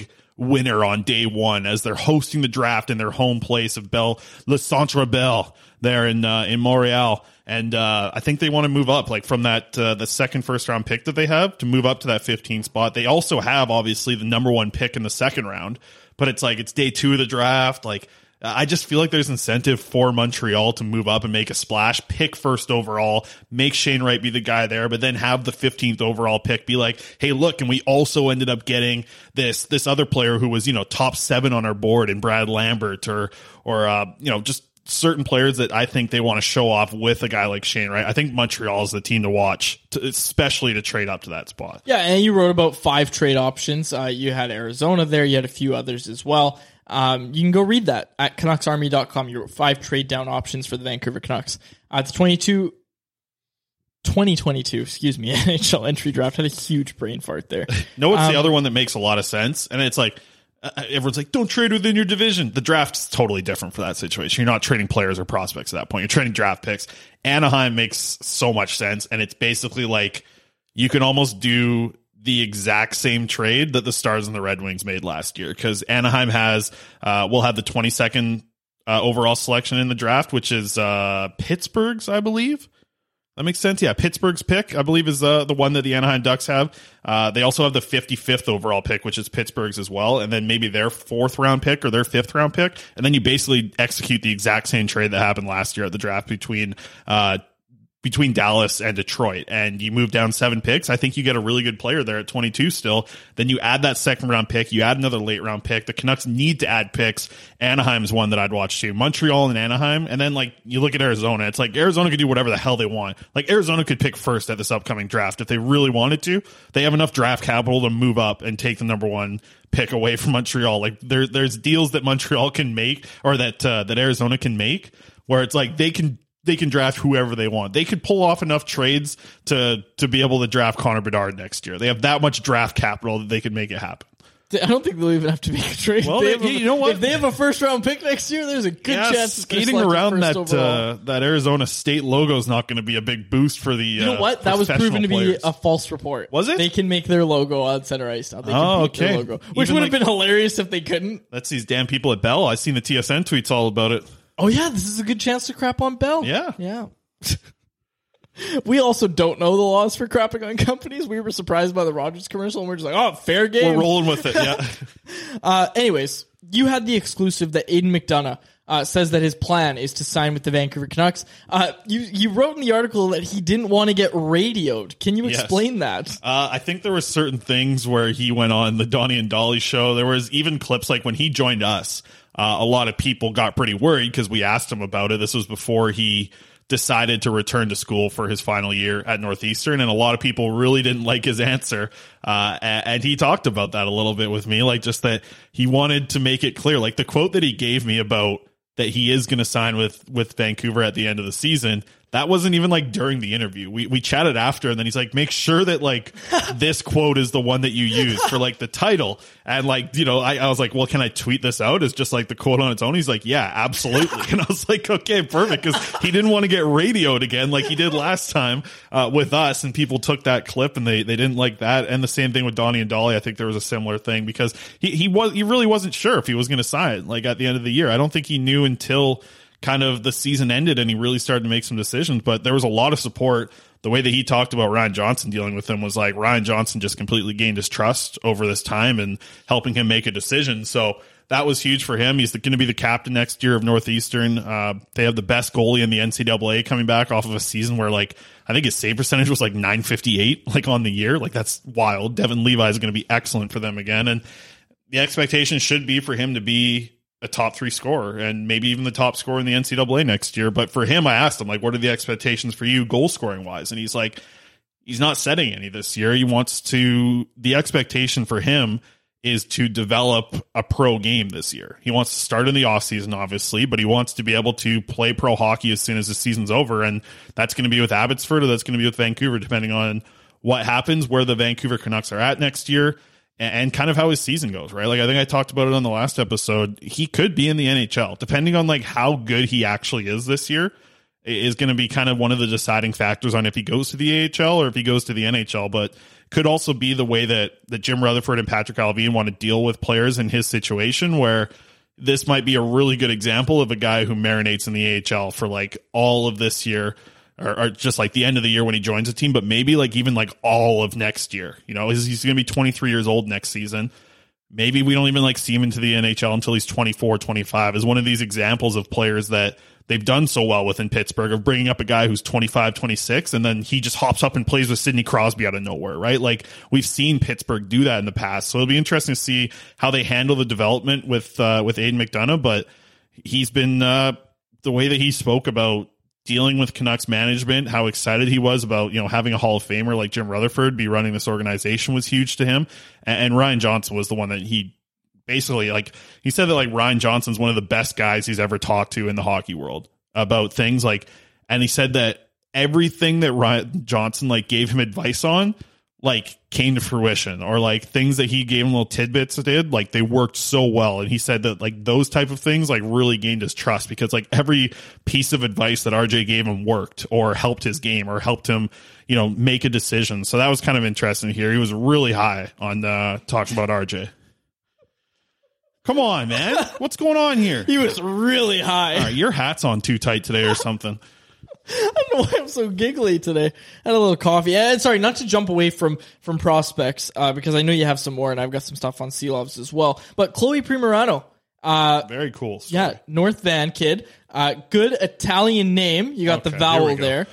winner on day one as they're hosting the draft in their home place of Belle, Le Centre Bell there in uh, in Montreal. And uh, I think they want to move up, like from that uh, the second first round pick that they have to move up to that fifteen spot. They also have obviously the number one pick in the second round, but it's like it's day two of the draft. Like I just feel like there's incentive for Montreal to move up and make a splash, pick first overall, make Shane Wright be the guy there, but then have the fifteenth overall pick be like, hey, look, and we also ended up getting this this other player who was, you know, top seven on our board in Brad Lambert or or uh, you know, just certain players that I think they want to show off with a guy like Shane Wright. I think Montreal is the team to watch, to, especially to trade up to that spot. Yeah, and you wrote about five trade options. Uh, you had Arizona there. You had a few others as well. Um, you can go read that at Canucks Army dot com. You wrote five trade down options for the Vancouver Canucks. Uh, it's twenty-two, twenty twenty-two, excuse me, N H L entry draft. Had a huge brain fart there. No, it's um, the other one that makes a lot of sense. And it's like, uh, everyone's like, don't trade within your division. The draft's totally different for that situation. You're not trading players or prospects at that point. You're trading draft picks. Anaheim makes so much sense. And it's basically like you can almost do the exact same trade that the Stars and the Red Wings made last year, because Anaheim has, uh, will have the twenty-second uh, overall selection in the draft, which is uh, Pittsburgh's, I believe. That makes sense. Yeah, Pittsburgh's pick, I believe, is uh, the one that the Anaheim Ducks have. Uh, they also have the fifty-fifth overall pick, which is Pittsburgh's as well, and then maybe their fourth round pick or their fifth round pick, and then you basically execute the exact same trade that happened last year at the draft between uh, between Dallas and Detroit, and you move down seven picks. I think you get a really good player there at twenty-two still. Then you add that second round pick, you add another late round pick. The Canucks need to add picks. Anaheim's one that I'd watch too. Montreal and Anaheim. And then like you look at Arizona, it's like Arizona could do whatever the hell they want. Like Arizona could pick first at this upcoming draft if they really wanted to. They have enough draft capital to move up and take the number one pick away from Montreal. Like there, there's deals that Montreal can make, or that uh, that Arizona can make, where it's like they can they can draft whoever they want. They could pull off enough trades to to be able to draft Connor Bedard next year. They have that much draft capital that they could make it happen. I don't think they'll even have to make a trade. Well, they they, a, you know what? If they have a first round pick next year, there's a good yeah, chance skating around that uh, that Arizona State logo is not going to be a big boost for the. You know uh, what? That was proven to players. be a false report. Was it? They can make their logo on center ice now. They can oh, make okay. their logo, which Even would like, have been hilarious if they couldn't. That's these damn people at Bell. I've seen the T S N tweets all about it. Oh yeah, this is a good chance to crap on Bell. Yeah, yeah. We also don't know the laws for crapping on companies. We were surprised by the Rogers commercial, and we're just like, oh, fair game. We're rolling with it, yeah. uh, anyways, you had the exclusive that Aiden McDonough uh, says that his plan is to sign with the Vancouver Canucks. Uh, you, you wrote in the article that he didn't want to get radioed. Can you explain yes. that? Uh, I think there were certain things where he went on the Donnie and Dolly show. There was even clips like when he joined us, uh, a lot of people got pretty worried because we asked him about it. This was before he decided to return to school for his final year at Northeastern, and a lot of people really didn't like his answer. Uh, and, and he talked about that a little bit with me, like just that he wanted to make it clear, like the quote that he gave me about that he is going to sign with, with Vancouver at the end of the season. That wasn't even like during the interview. We we chatted after, and then he's like, make sure that like this quote is the one that you use for like the title. And like, you know, I, I was like, well, can I tweet this out as just like the quote on its own? He's like, yeah, absolutely. And I was like, okay, perfect. Cause he didn't want to get radioed again like he did last time uh, with us. And people took that clip and they, they didn't like that. And the same thing with Donnie and Dolly. I think there was a similar thing because he, he was, he really wasn't sure if he was going to sign like at the end of the year. I don't think he knew until kind of the season ended and he really started to make some decisions, but there was a lot of support. The way that he talked about Ryan Johnson dealing with him was like Ryan Johnson just completely gained his trust over this time and helping him make a decision. So that was huge for him. He's going to be the captain next year of Northeastern. Uh, they have the best goalie in the N C double A coming back off of a season where like, I think his save percentage was like nine fifty-eight, like on the year. Like that's wild. Devin Levi is going to be excellent for them again. And the expectation should be for him to be a top three scorer and maybe even the top scorer in the N C double A next year. But for him, I asked him, like, what are the expectations for you goal scoring wise? And he's like, he's not setting any this year. He wants to, the expectation for him is to develop a pro game this year. He wants to start in the off season, obviously, but he wants to be able to play pro hockey as soon as the season's over. And that's going to be with Abbotsford or that's going to be with Vancouver, depending on what happens, where the Vancouver Canucks are at next year. And kind of how his season goes, right? Like I think I talked about it on the last episode. He could be in the N H L, depending on like how good he actually is this year. is going to be kind of one of the deciding factors on if he goes to the A H L or if he goes to the N H L, but could also be the way that, that Jim Rutherford and Patrick Allvin want to deal with players in his situation, where this might be a really good example of a guy who marinates in the A H L for like all of this year, or, or just like the end of the year when he joins a team, but maybe like even like all of next year. You know, he's, he's going to be twenty-three years old next season. Maybe we don't even like see him into the N H L until he's twenty-four, twenty-five, is one of these examples of players that they've done so well with in Pittsburgh, of bringing up a guy who's twenty-five, twenty-six, and then he just hops up and plays with Sidney Crosby out of nowhere, right? Like, we've seen Pittsburgh do that in the past. So it'll be interesting to see how they handle the development with, uh, with Aidan McDonough, but he's been, uh, the way that he spoke about dealing with Canucks management, how excited he was about, you know, having a Hall of Famer like Jim Rutherford be running this organization was huge to him. And, and Ryan Johnson was the one that he basically, like, he said that like Ryan Johnson's one of the best guys he's ever talked to in the hockey world about things like, and he said that everything that Ryan Johnson like gave him advice on, like, came to fruition, or like things that he gave him little tidbits did, like, they worked so well. And he said that like those type of things like really gained his trust, because like every piece of advice that R J gave him worked or helped his game or helped him, you know, make a decision. So that was kind of interesting here. He was really high on uh, talking about R J. Come on, man. What's going on here? He was really high. All right, your hat's on too tight today or something. I don't know why I'm so giggly today. I had a little coffee. And sorry, not to jump away from from prospects, uh, because I know you have some more, and I've got some stuff on Seelovs as well. But Chloe Primerano. Uh, Very cool story. Yeah, North Van kid. Uh, good Italian name. You got Okay, the vowel here we go. there.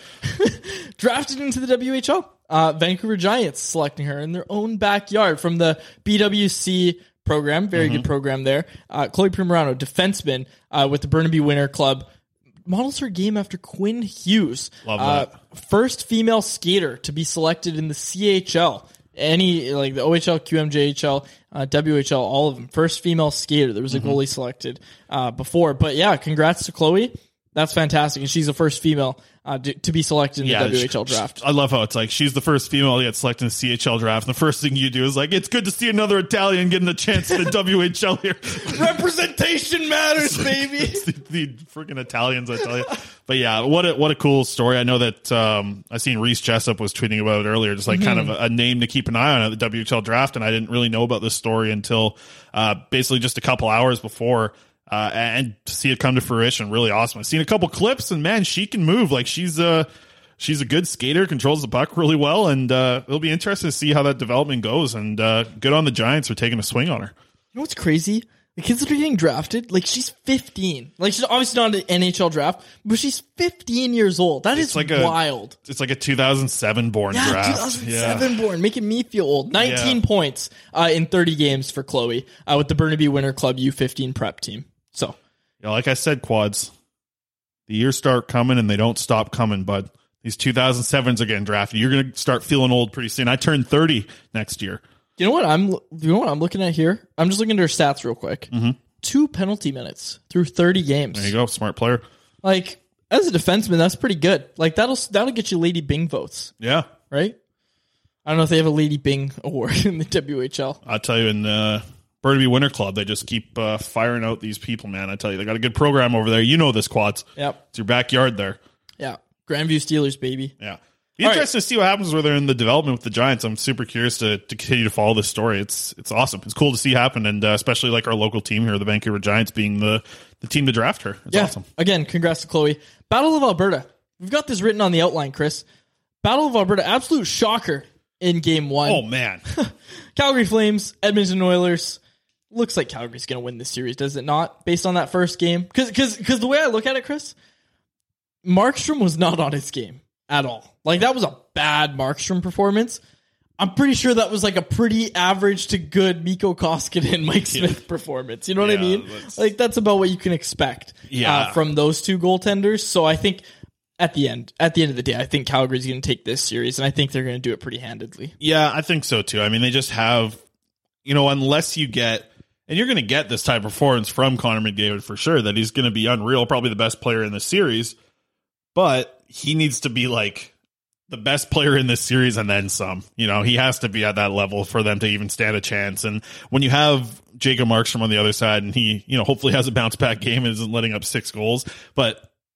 Drafted into the W H L. Uh, Vancouver Giants selecting her in their own backyard from the B W C program. Very Mm-hmm. good program there. Uh, Chloe Primerano, defenseman uh, with the Burnaby Winter Club. Models her game after Quinn Hughes. Love uh, that. First female skater to be selected in the C H L. Any, like the O H L, Q M J H L, uh, W H L, all of them. First female skater. There was a Mm-hmm. goalie selected uh, before. But yeah, congrats to Chloe. That's fantastic. And she's the first female uh, to, to be selected in Yeah, the W H L she- draft. I love how it's like she's the first female to get selected in the C H L draft. And the first thing you do is like, it's good to see another Italian getting a chance in the W H L here. Representation matters, baby. It's the, the freaking Italians, I tell you. But yeah, what a what a cool story. I know that um, I seen Reese Jessup was tweeting about it earlier, just like kind of a, a name to keep an eye on at the W H L draft. And I didn't really know about this story until uh, basically just a couple hours before. Uh, and to see it come to fruition, really awesome. I've seen a couple clips, and man, she can move. Like, she's a she's a good skater, controls the puck really well, and uh, it'll be interesting to see how that development goes. And uh, good on the Giants for taking a swing on her. You know what's crazy? The kids that are getting drafted, like, she's fifteen. Like, she's obviously not an N H L draft, but she's fifteen years old. That is like a- wild. It's like a two thousand seven born Yeah, draft. two thousand seven born, making me feel old. nineteen Yeah. points uh, in thirty games for Chloe uh, with the Burnaby Winter Club U fifteen prep team. So, Yeah, like I said, Quads, the years start coming and they don't stop coming, bud. These two thousand sevens are getting drafted. You're going to start feeling old pretty soon. I turn thirty next year. you know what I'm you know what I'm looking at here? I'm just looking at her stats real quick. Mm-hmm. Two penalty minutes through thirty games. There you go, smart player. Like, as a defenseman, that's pretty good. Like, that'll that'll get you Lady Bing votes, Yeah, right? I don't know if they have a Lady Bing award in the W H L. I'll tell you, in uh, Burnaby Winter Club, they just keep uh, firing out these people, man. I tell you, they got a good program over there. You know this, Quads. Yep. It's your backyard there. Yeah. Grandview Steelers, baby. Yeah. Be All interesting to see what happens where they're in the development with the Giants. I'm super curious to, to continue to follow this story. It's it's awesome. It's cool to see happen, and uh, especially like our local team here, the Vancouver Giants, being the, the team to draft her. It's yeah. awesome. Again, congrats to Chloe. Battle of Alberta. We've got this written on the outline, Chris. Battle of Alberta, absolute shocker in game one. Oh, man. Calgary Flames, Edmonton Oilers. Looks like Calgary's going to win this series, does it not? Based on that first game? Because because the way I look at it, Chris, Markstrom was not on his game at all. Like, that was a bad Markstrom performance. I'm pretty sure that was like a pretty average to good Mikko Koskinen, Mike Smith performance. You know what Yeah, I mean? that's- Like, that's about what you can expect Yeah. uh, from those two goaltenders. So I think at the end, at the end of the day, I think Calgary's going to take this series, and I think they're going to do it pretty handedly. Yeah, I think so too. I mean, they just have, you know, unless you get, and you're going to get this type of performance from Connor McDavid for sure, that he's going to be unreal, probably the best player in the series, but he needs to be like the best player in this series and then some. You know, he has to be at that level for them to even stand a chance. And when you have Jacob Markstrom on the other side, and he, you know, hopefully has a bounce back game and isn't letting up six goals, but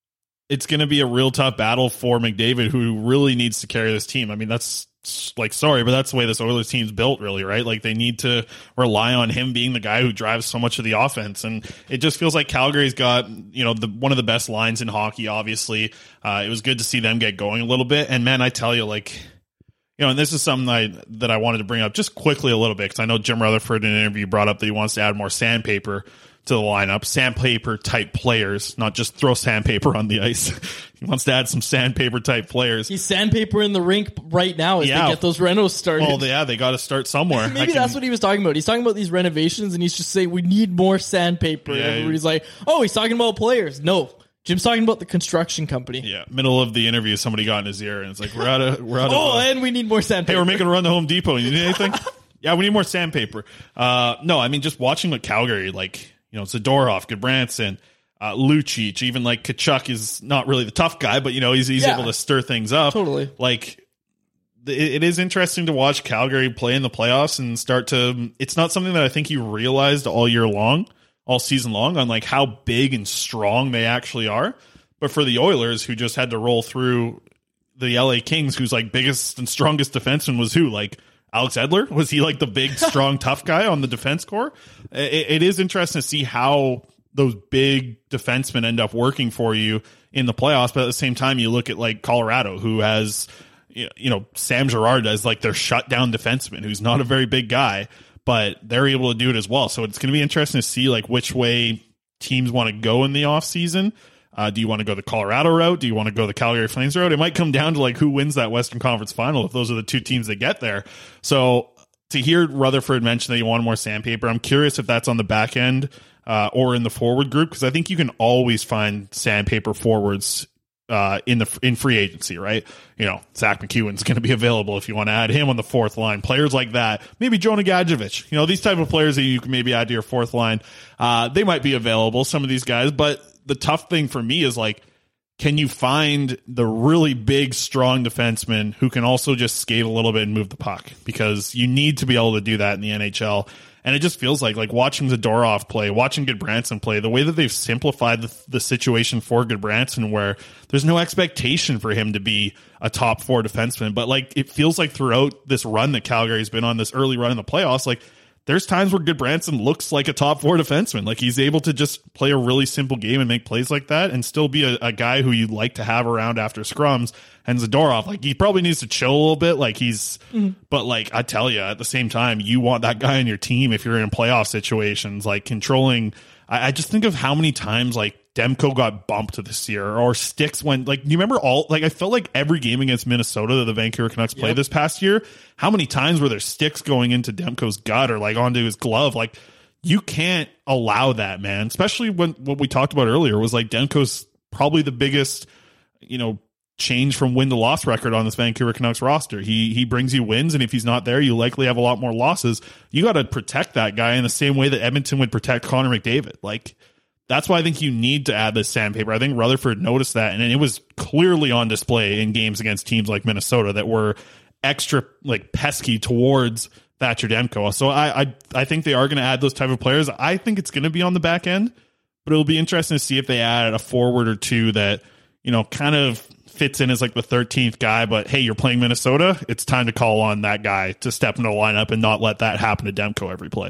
it's going to be a real tough battle for McDavid, who really needs to carry this team. I mean, that's like, sorry, but that's the way this Oilers team's built, really, right? Like, they need to rely on him being the guy who drives so much of the offense. And it just feels like Calgary's got, you know, the one of the best lines in hockey, obviously. Uh, it was good to see them get going a little bit. And man, I tell you, like, you know, and this is something I, that I wanted to bring up just quickly a little bit, because I know Jim Rutherford in an interview brought up that he wants to add more sandpaper to the lineup, sandpaper type players, not just throw sandpaper on the ice. He wants to add some sandpaper type players. He's sandpaper in the rink right now as yeah. they get those renos started. Well, yeah, they got to start somewhere. Maybe can, that's what he was talking about. He's talking about these renovations, and he's just saying we need more sandpaper. Yeah, Everybody's like, oh, he's talking about players. No, Jim's talking about the construction company. Yeah, middle of the interview, somebody got in his ear, and it's like, we're out of, we're out of. oh, uh, and we need more sandpaper. Hey, we're making a run to Home Depot. You need anything? Yeah, we need more sandpaper. Uh, no, I mean, just watching what Calgary, like, you know, Zadorov, Goodbranson, uh, Lucic, even like Kachuk is not really the tough guy, but, you know, he's, he's yeah, able to stir things up. Totally. Like, it, it is interesting to watch Calgary play in the playoffs and start to, it's not something that I think you realized all year long, all season long, on like how big and strong they actually are. But for the Oilers, who just had to roll through the L A Kings, whose like biggest and strongest defenseman was who? Like, Alex Edler? Was he like the big, strong, tough guy on the defense corps? It, it is interesting to see how those big defensemen end up working for you in the playoffs. But at the same time, you look at like Colorado, who has, you know, Sam Girard as like their shutdown defenseman, who's not a very big guy, but they're able to do it as well. So it's going to be interesting to see like which way teams want to go in the offseason. Uh, do you want to go the Colorado route? Do you want to go the Calgary Flames route? It might come down to like who wins that Western Conference final if those are the two teams that get there. So to hear Rutherford mention that you want more sandpaper, I'm curious if that's on the back end uh, or in the forward group, because I think you can always find sandpaper forwards uh, in the in free agency, right? You know, Zach McEwen's going to be available if you want to add him on the fourth line. Players like that, maybe Jonah Gadjevich, you know, these type of players that you can maybe add to your fourth line, uh, they might be available, some of these guys, but the tough thing for me is like, can you find the really big, strong defenseman who can also just skate a little bit and move the puck? Because you need to be able to do that in the N H L. And it just feels like, like watching Zadorov play, watching Goodbranson play, the way that they've simplified the, the situation for Goodbranson, where there's no expectation for him to be a top four defenseman. But like, it feels like throughout this run that Calgary's been on, this early run in the playoffs, like, there's times where Goodbranson looks like a top four defenseman. Like, he's able to just play a really simple game and make plays like that and still be a, a guy who you'd like to have around after scrums. And Zadorov, like, he probably needs to chill a little bit. Like, he's, mm-hmm. but like, I tell you, at the same time, you want that guy on your team if you're in playoff situations, like controlling. I, I just think of how many times, like, Demko got bumped this year, or sticks went, like, you remember all, like, I felt like every game against Minnesota that the Vancouver Canucks played yep. this past year, how many times were there sticks going into Demko's gut or like onto his glove? Like, you can't allow that, man. Especially when what we talked about earlier was like Demko's probably the biggest, you know, change from win to loss record on this Vancouver Canucks roster. He he brings you wins, and if he's not there, you likely have a lot more losses. You got to protect that guy in the same way that Edmonton would protect Connor McDavid. Like, that's why I think you need to add this sandpaper. I think Rutherford noticed that, and it was clearly on display in games against teams like Minnesota that were extra like pesky towards Thatcher Demko. So I I, I think they are going to add those type of players. I think it's going to be on the back end, but it'll be interesting to see if they add a forward or two that, you know, kind of fits in as like the thirteenth guy. But hey, you're playing Minnesota, it's time to call on that guy to step into the lineup and not let that happen to Demko every play.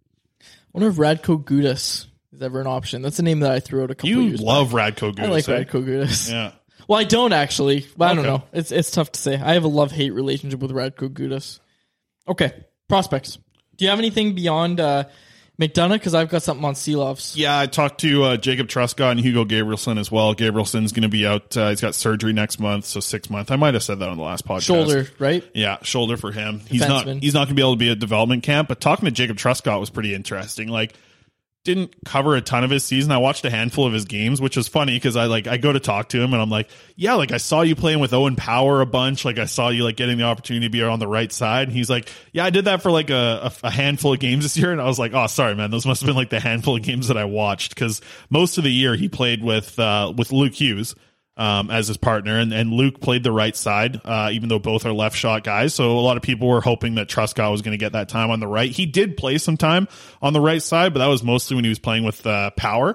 I wonder if Radko Gudas is ever an option. That's a name that I threw out a couple you years love back. Radko Gudas. I like eh? Radko Gudas. Yeah. Well, I don't actually. But I don't Okay. know. It's it's tough to say. I have a love-hate relationship with Radko Gudas. Okay. Prospects. Do you have anything beyond uh, McDonough? Because I've got something on Seelovs. Yeah, I talked to uh, Jacob Truscott and Hugo Gabrielson as well. Gabrielson's going to be out. Uh, he's got surgery next month, so six months. I might have said that on the last podcast. Shoulder, right? Yeah, shoulder for him. He's Defenseman. not. He's not going to be able to be at development camp. But talking to Jacob Truscott was pretty interesting. Like, didn't cover a ton of his season. I watched a handful of his games, which was funny because I like I go to talk to him and I'm like, yeah, like I saw you playing with Owen Power a bunch. Like I saw you like getting the opportunity to be on the right side. And he's like, yeah, I did that for like a, a, a handful of games this year. And I was like, oh, sorry, man, those must have been like the handful of games that I watched, because most of the year he played with uh, with Luke Hughes um, as his partner, and, and Luke played the right side, uh, even though both are left shot guys. So a lot of people were hoping that Truscott was going to get that time on the right. He did play some time on the right side, but that was mostly when he was playing with uh, Power.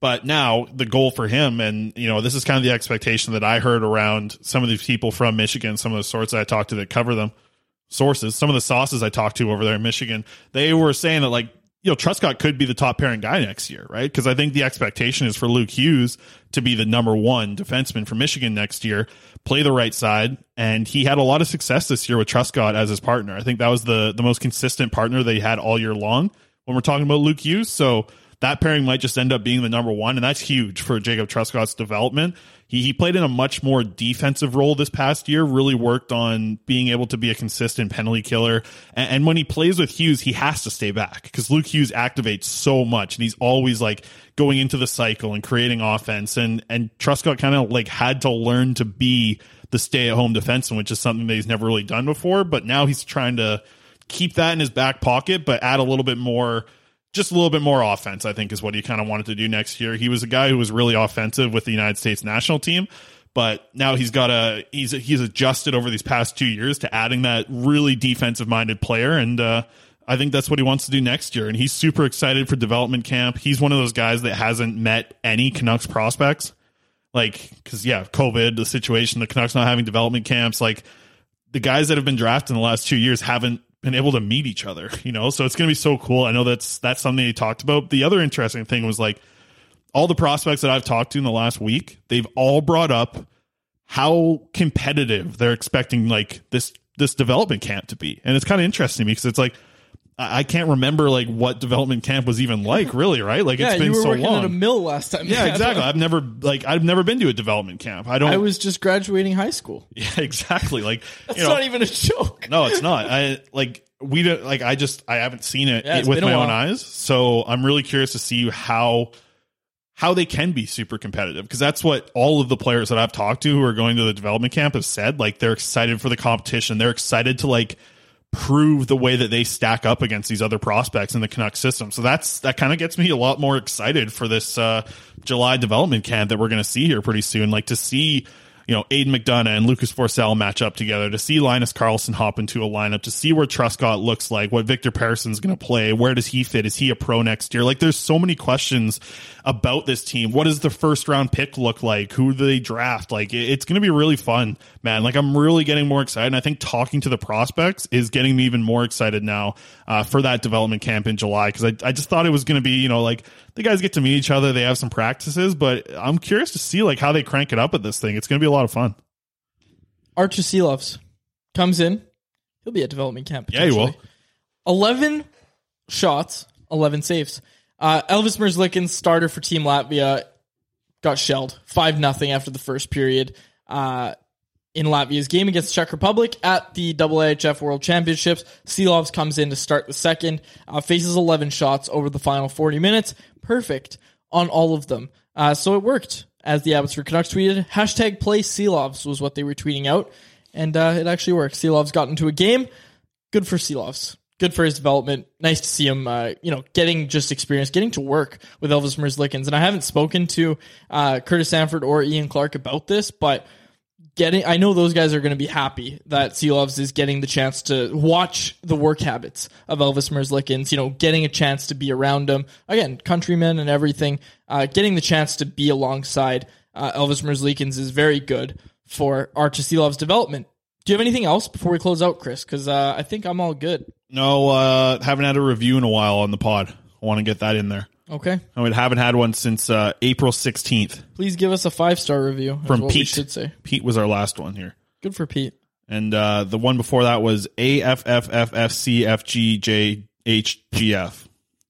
But now the goal for him, and you know, this is kind of the expectation that I heard around some of these people from Michigan, some of the sources I talked to that cover them, sources, some of the sauces I talked to over there in Michigan, they were saying that, like, you know, Truscott could be the top pairing guy next year, right? Because I think the expectation is for Luke Hughes to be the number one defenseman for Michigan next year, play the right side, and he had a lot of success this year with Truscott as his partner. I think that was the the most consistent partner they had all year long when we're talking about Luke Hughes. So that pairing might just end up being the number one, and that's huge for Jacob Truscott's development. He he played in a much more defensive role this past year, really worked on being able to be a consistent penalty killer. And, and when he plays with Hughes, he has to stay back because Luke Hughes activates so much, and he's always like going into the cycle and creating offense. And, and Truscott kind of like had to learn to be the stay-at-home defenseman, which is something that he's never really done before. But now he's trying to keep that in his back pocket, but add a little bit more Just a little bit more offense, I think, is what he kind of wanted to do next year. He was a guy who was really offensive with the United States national team, but now he's got a he's he's adjusted over these past two years to adding that really defensive-minded player, and uh, I think that's what he wants to do next year. And he's super excited for development camp. He's one of those guys that hasn't met any Canucks prospects, like because yeah, COVID, the situation, the Canucks not having development camps, like the guys that have been drafted in the last two years haven't been able to meet each other, you know, so it's going to be so cool. I know that's that's something he talked about. The other interesting thing was like all the prospects that I've talked to in the last week, they've all brought up how competitive they're expecting like this this development camp to be. And it's kind of interesting to me because it's like I can't remember like what development camp was even like, really, right? Like yeah, it's been you were so working long. at a mill last time. Yeah, exactly. I've never like I've never been to a development camp. I don't. I was just graduating high school. Yeah, exactly. Like that's you know, not even a joke. No, it's not. I like we don't like. I just I haven't seen it Yeah, with my own eyes, so I'm really curious to see how how they can be super competitive because that's what all of the players that I've talked to who are going to the development camp have said. Like they're excited for the competition. They're excited to like prove the way that they stack up against these other prospects in the Canucks system. So that's that kind of gets me a lot more excited for this uh, July development camp that we're going to see here pretty soon. Like to see, you know, Aiden McDonough and Lucas Forsell match up together, to see Linus Karlsson hop into a lineup, to see where Truscott looks like, what Victor Persson going to play, where does he fit? Is he a pro next year? Like there's so many questions about this team. What does the first round pick look like? Who do they draft? Like it's going to be really fun, man. Like I'm really getting more excited. And I think talking to the prospects is getting me even more excited now uh, for that development camp in July. Cause I, I just thought it was going to be, you know, like the guys get to meet each other. They have some practices, but I'm curious to see like how they crank it up at this thing. It's going to be a lot of fun. Archer Seelovs comes in. He'll be at development camp. Yeah, he will. eleven shots, eleven saves. Uh, Elvis Merzlikins, starter for Team Latvia, got shelled five nothing after the first period uh, in Latvia's game against Czech Republic at the A A H F World Championships. Seelovs comes in to start the second, uh, faces eleven shots over the final forty minutes. Perfect on all of them. Uh, so it worked. As the Abbotsford Canucks tweeted, hashtag play Seelovs was what they were tweeting out. And uh, it actually worked. Seelovs got into a game. Good for Seelovs. Good for his development. Nice to see him, uh, you know, getting just experience, getting to work with Elvis Merzlikins. And I haven't spoken to uh, Curtis Sanford or Ian Clark about this, but getting, I know those guys are going to be happy that Seelovs is getting the chance to watch the work habits of Elvis Merzlikins, you know, getting a chance to be around him. Again, countrymen and everything. Uh, getting the chance to be alongside uh, Elvis Merzlikins is very good for Archer Seelovs' development. Do you have anything else before we close out, Chris? Because uh, I think I'm all good. No, uh, haven't had a review in a while on the pod. I want to get that in there. Okay. I haven't had one since uh, April sixteenth. Please give us a five-star review. From what Pete. We should say. Pete was our last one here. Good for Pete. And uh, the one before that was A F F F F C F G J H G F.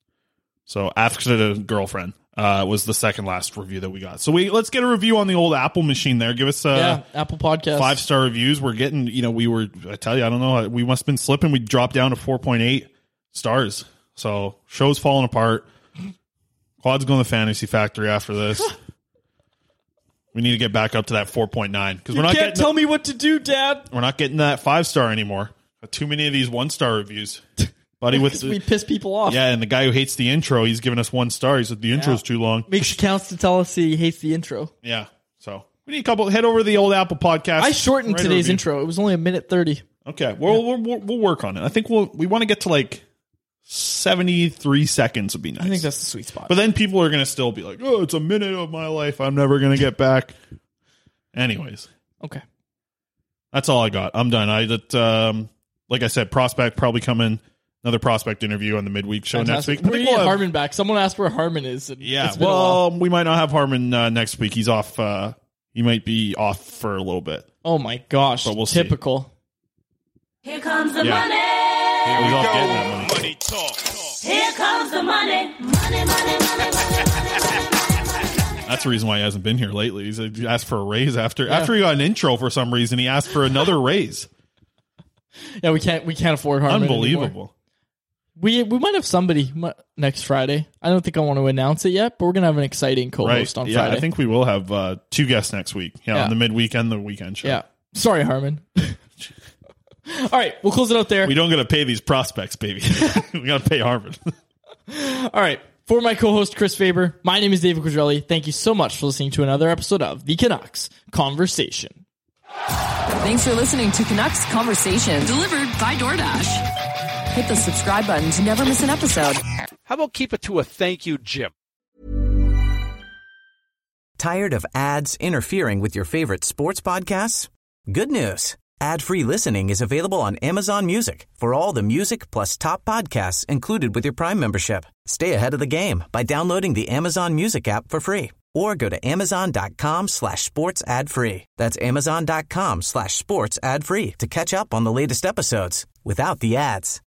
So after the girlfriend uh, was the second last review that we got. So we let's get a review on the old Apple machine there. Give us uh, yeah, Apple Podcast. Five-star reviews. We're getting, you know, we were, I tell you, I don't know, we must have been slipping. We dropped down to four point eight stars. So show's falling apart. Quad's going to the Fantasy Factory after this. We need to get back up to that four point nine because we're not can't getting tell me what to do, Dad. We're not getting that five star anymore. Got too many of these one star reviews, buddy. With the, we piss people off. Yeah, and the guy who hates the intro, he's giving us one star. He said the intro's yeah. too long. Makes counts to tell us he hates the intro. Yeah, so we need a couple. Head over to the old Apple Podcast. I shortened today's intro. It was only a minute thirty. Okay, well, yeah. we'll, we'll we'll work on it. I think we'll we want to get to like seventy-three seconds would be nice. I think that's the sweet spot. But then people are going to still be like, oh, it's a minute of my life I'm never going to get back. Anyways. Okay. That's all I got. I'm done. I that um, like I said, prospect probably coming. Another prospect interview on the midweek show Fantastic. next week. We need we'll Harmon back. Someone asked where Harmon is. And yeah, well, we might not have Harmon uh, next week. He's off. Uh, he might be off for a little bit. Oh my gosh! But we'll Typical. See. Here comes the yeah. money. Here we go. Getting that money. Money talk. Here comes the money. Money, money, money, money. That's the reason why he hasn't been here lately. He's he asked for a raise after Yeah. after he got an intro for some reason. He asked for another raise. Yeah, we can't we can't afford Harmon Unbelievable. anymore. We we might have somebody next Friday. I don't think I want to announce it yet, but we're gonna have an exciting co-host right. on yeah, Friday. I think we will have uh, two guests next week. Yeah, Yeah. on the midweek and the weekend show. Yeah. Sorry, Harmon. All right, we'll close it out there. We don't got to pay these prospects, baby. We got to pay Harvard. All right. For my co-host, Chris Faber, my name is David Quadrelli. Thank you so much for listening to another episode of The Canucks Conversation. Thanks for listening to Canucks Conversation, delivered by DoorDash. Hit the subscribe button to never miss an episode. How about keep it to a thank you, Jim? Tired of ads interfering with your favorite sports podcasts? Good news. Ad-free listening is available on Amazon Music for all the music plus top podcasts included with your Prime membership. Stay ahead of the game by downloading the Amazon Music app for free or go to amazon.com slash sports ad free. That's amazon.com slash sports ad free to catch up on the latest episodes without the ads.